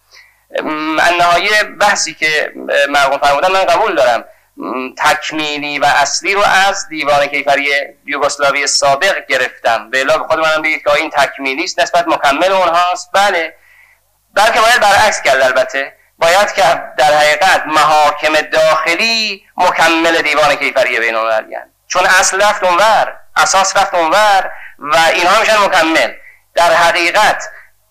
النهایه بحثی که مرحوم فرمودن من قبول دارم، تکمیلی و اصلی رو از دیوان کیفری یوگسلاوی سابق گرفتم، به علاوه خود منم بگید که این تکمیلی است نسبت مکمل اونهاست. بله، بلکه باید برعکس کرد. البته باید که در حقیقت محاکم داخلی مکمل دیوان کیفری بین‌المللی، چون اصل رفت اونور، اساس رفت اونور و اینها میشن مکمل. در حقیقت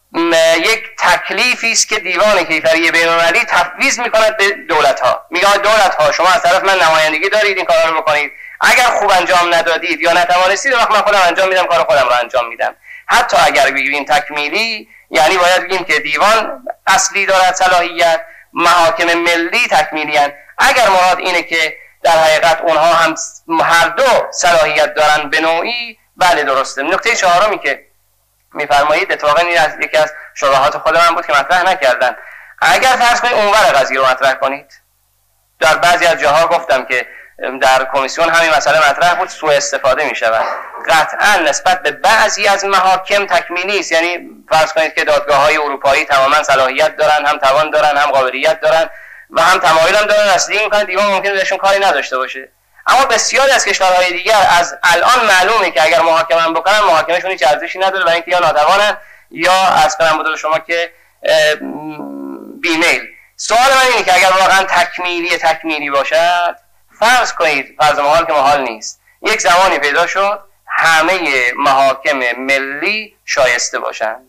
یک تکلیفی است که دیوان کیفری بین‌المللی تفویض میکند به دولت ها. میگه دولت ها شما از طرف من نمایندگی دارید، این کارا رو بکنید، اگر خوب انجام ندادید یا نتوانستید وقت من خودم انجام میدم، کار خودم رو انجام میدم. حتی اگر بگیم تکمیلی، یعنی باید بگیم که دیوان اصلی دارد صلاحیت، محاکم ملی تکمیلی هستند. اگر مراد اینه که در حقیقت اونها هم هر دو صلاحیت دارن به نوعی، بله درسته. نکته چهارمی که میفرمایید اتفاقا این از یکی از شبهات خود من بود که مطرح نکردن. اگر فرض کنید اونور قضیه رو مطرح کنید، در بعضی از جاها گفتم که در کمیسیون همین مسئله مطرح بود، سوء استفاده می شود. قطعا نسبت به بعضی از محاکم تکمیلی است، یعنی فرض کنید که دادگاه های اروپایی تماما صلاحیت دارن، هم توان دارن، هم قابلیت دارن و هم تمایل هم دارن رسیدگی میکنن، دیوان ممکنه بهشون کاری نداشته باشه. اما بسیاری از کشورهای دیگر از الان معلومه که اگر محاکمه هم بکنن محاکمهشون هیچ ارزشی نداره و اینکه یا ناتوانن یا از کنم بود شما که بیمیل. سوال من اینه که اگر واقعا تکمیلی تکمیلی باشد، فرض کنید، فرض محال که محال نیست، یک زمانی پیدا شد همه محاکم ملی شایسته باشند،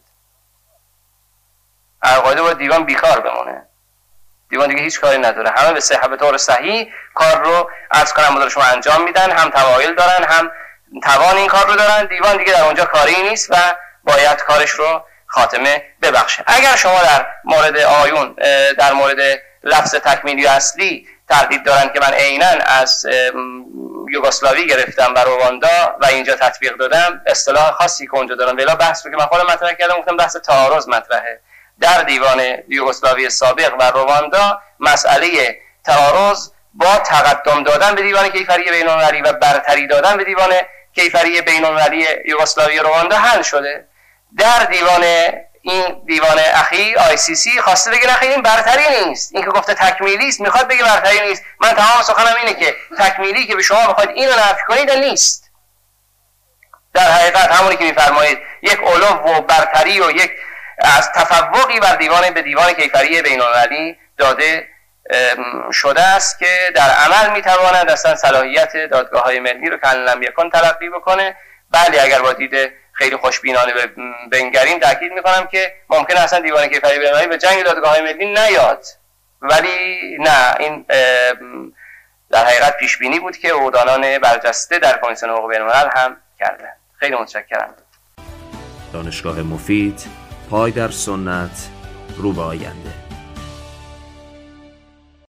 القاعده باید دیوان بیکار بمونه، دیوان دیگه هیچ کاری نداره، همه به صحت به طور صحیح کار رو عرض کنم مدار شما انجام میدن، هم تمایل دارن هم توان این کار رو دارن، دیوان دیگه در اونجا کاری نیست و باید کارش رو خاتمه ببخشه. اگر شما در مورد آیون در مورد لفظ تکمیلی و اصلی تردید دارن که من عیناً از یوگسلاوی گرفتم و رواندا و اینجا تطبیق دادم، اصطلاح خاصی که اونجا دارم، ولی بحث رو که من خودم مطرح کردم گفتم بحث تعارض مطرحه. در دیوان یوگسلاوی سابق و رواندا مسئله تعارض با تقدم دادن به دیوان کیفری بین‌المللی و برتری دادن به دیوان کیفری بین‌المللی یوگسلاوی رواندا حل شده. در دیوان این دیوان اخیر آی سی سی خواسته بگه نخیر این برتری نیست، این که گفته تکمیلی است میخواد بگه برتری نیست. من تمام سخنم اینه که تکمیلی که به شما بخواید اینو نفی کنید نیست، در حقیقت همونی که میفرمایید یک علو و برتری و یک از تفوقی بر دیوان به دیوان کیفری بین‌المللی داده شده است که در عمل میتواند اصلا صلاحیت دادگاه‌های ملی رو که لم یکن تلقی بکنه. بله اگر با دید خیلی خوشبینانه بنگریم تاکید میکنم که ممکنه اصلا دیوان کیفری بین‌المللی به جنگ دادگاه‌های ملی نیاد، ولی نه، این در حقیقت پیش بینی بود که عهده‌داران برجسته در کمیسیون حقوق بین‌الملل هم کردند. خیلی متشکرم. دانشگاه مفید، پای در سنت، رو به آینده.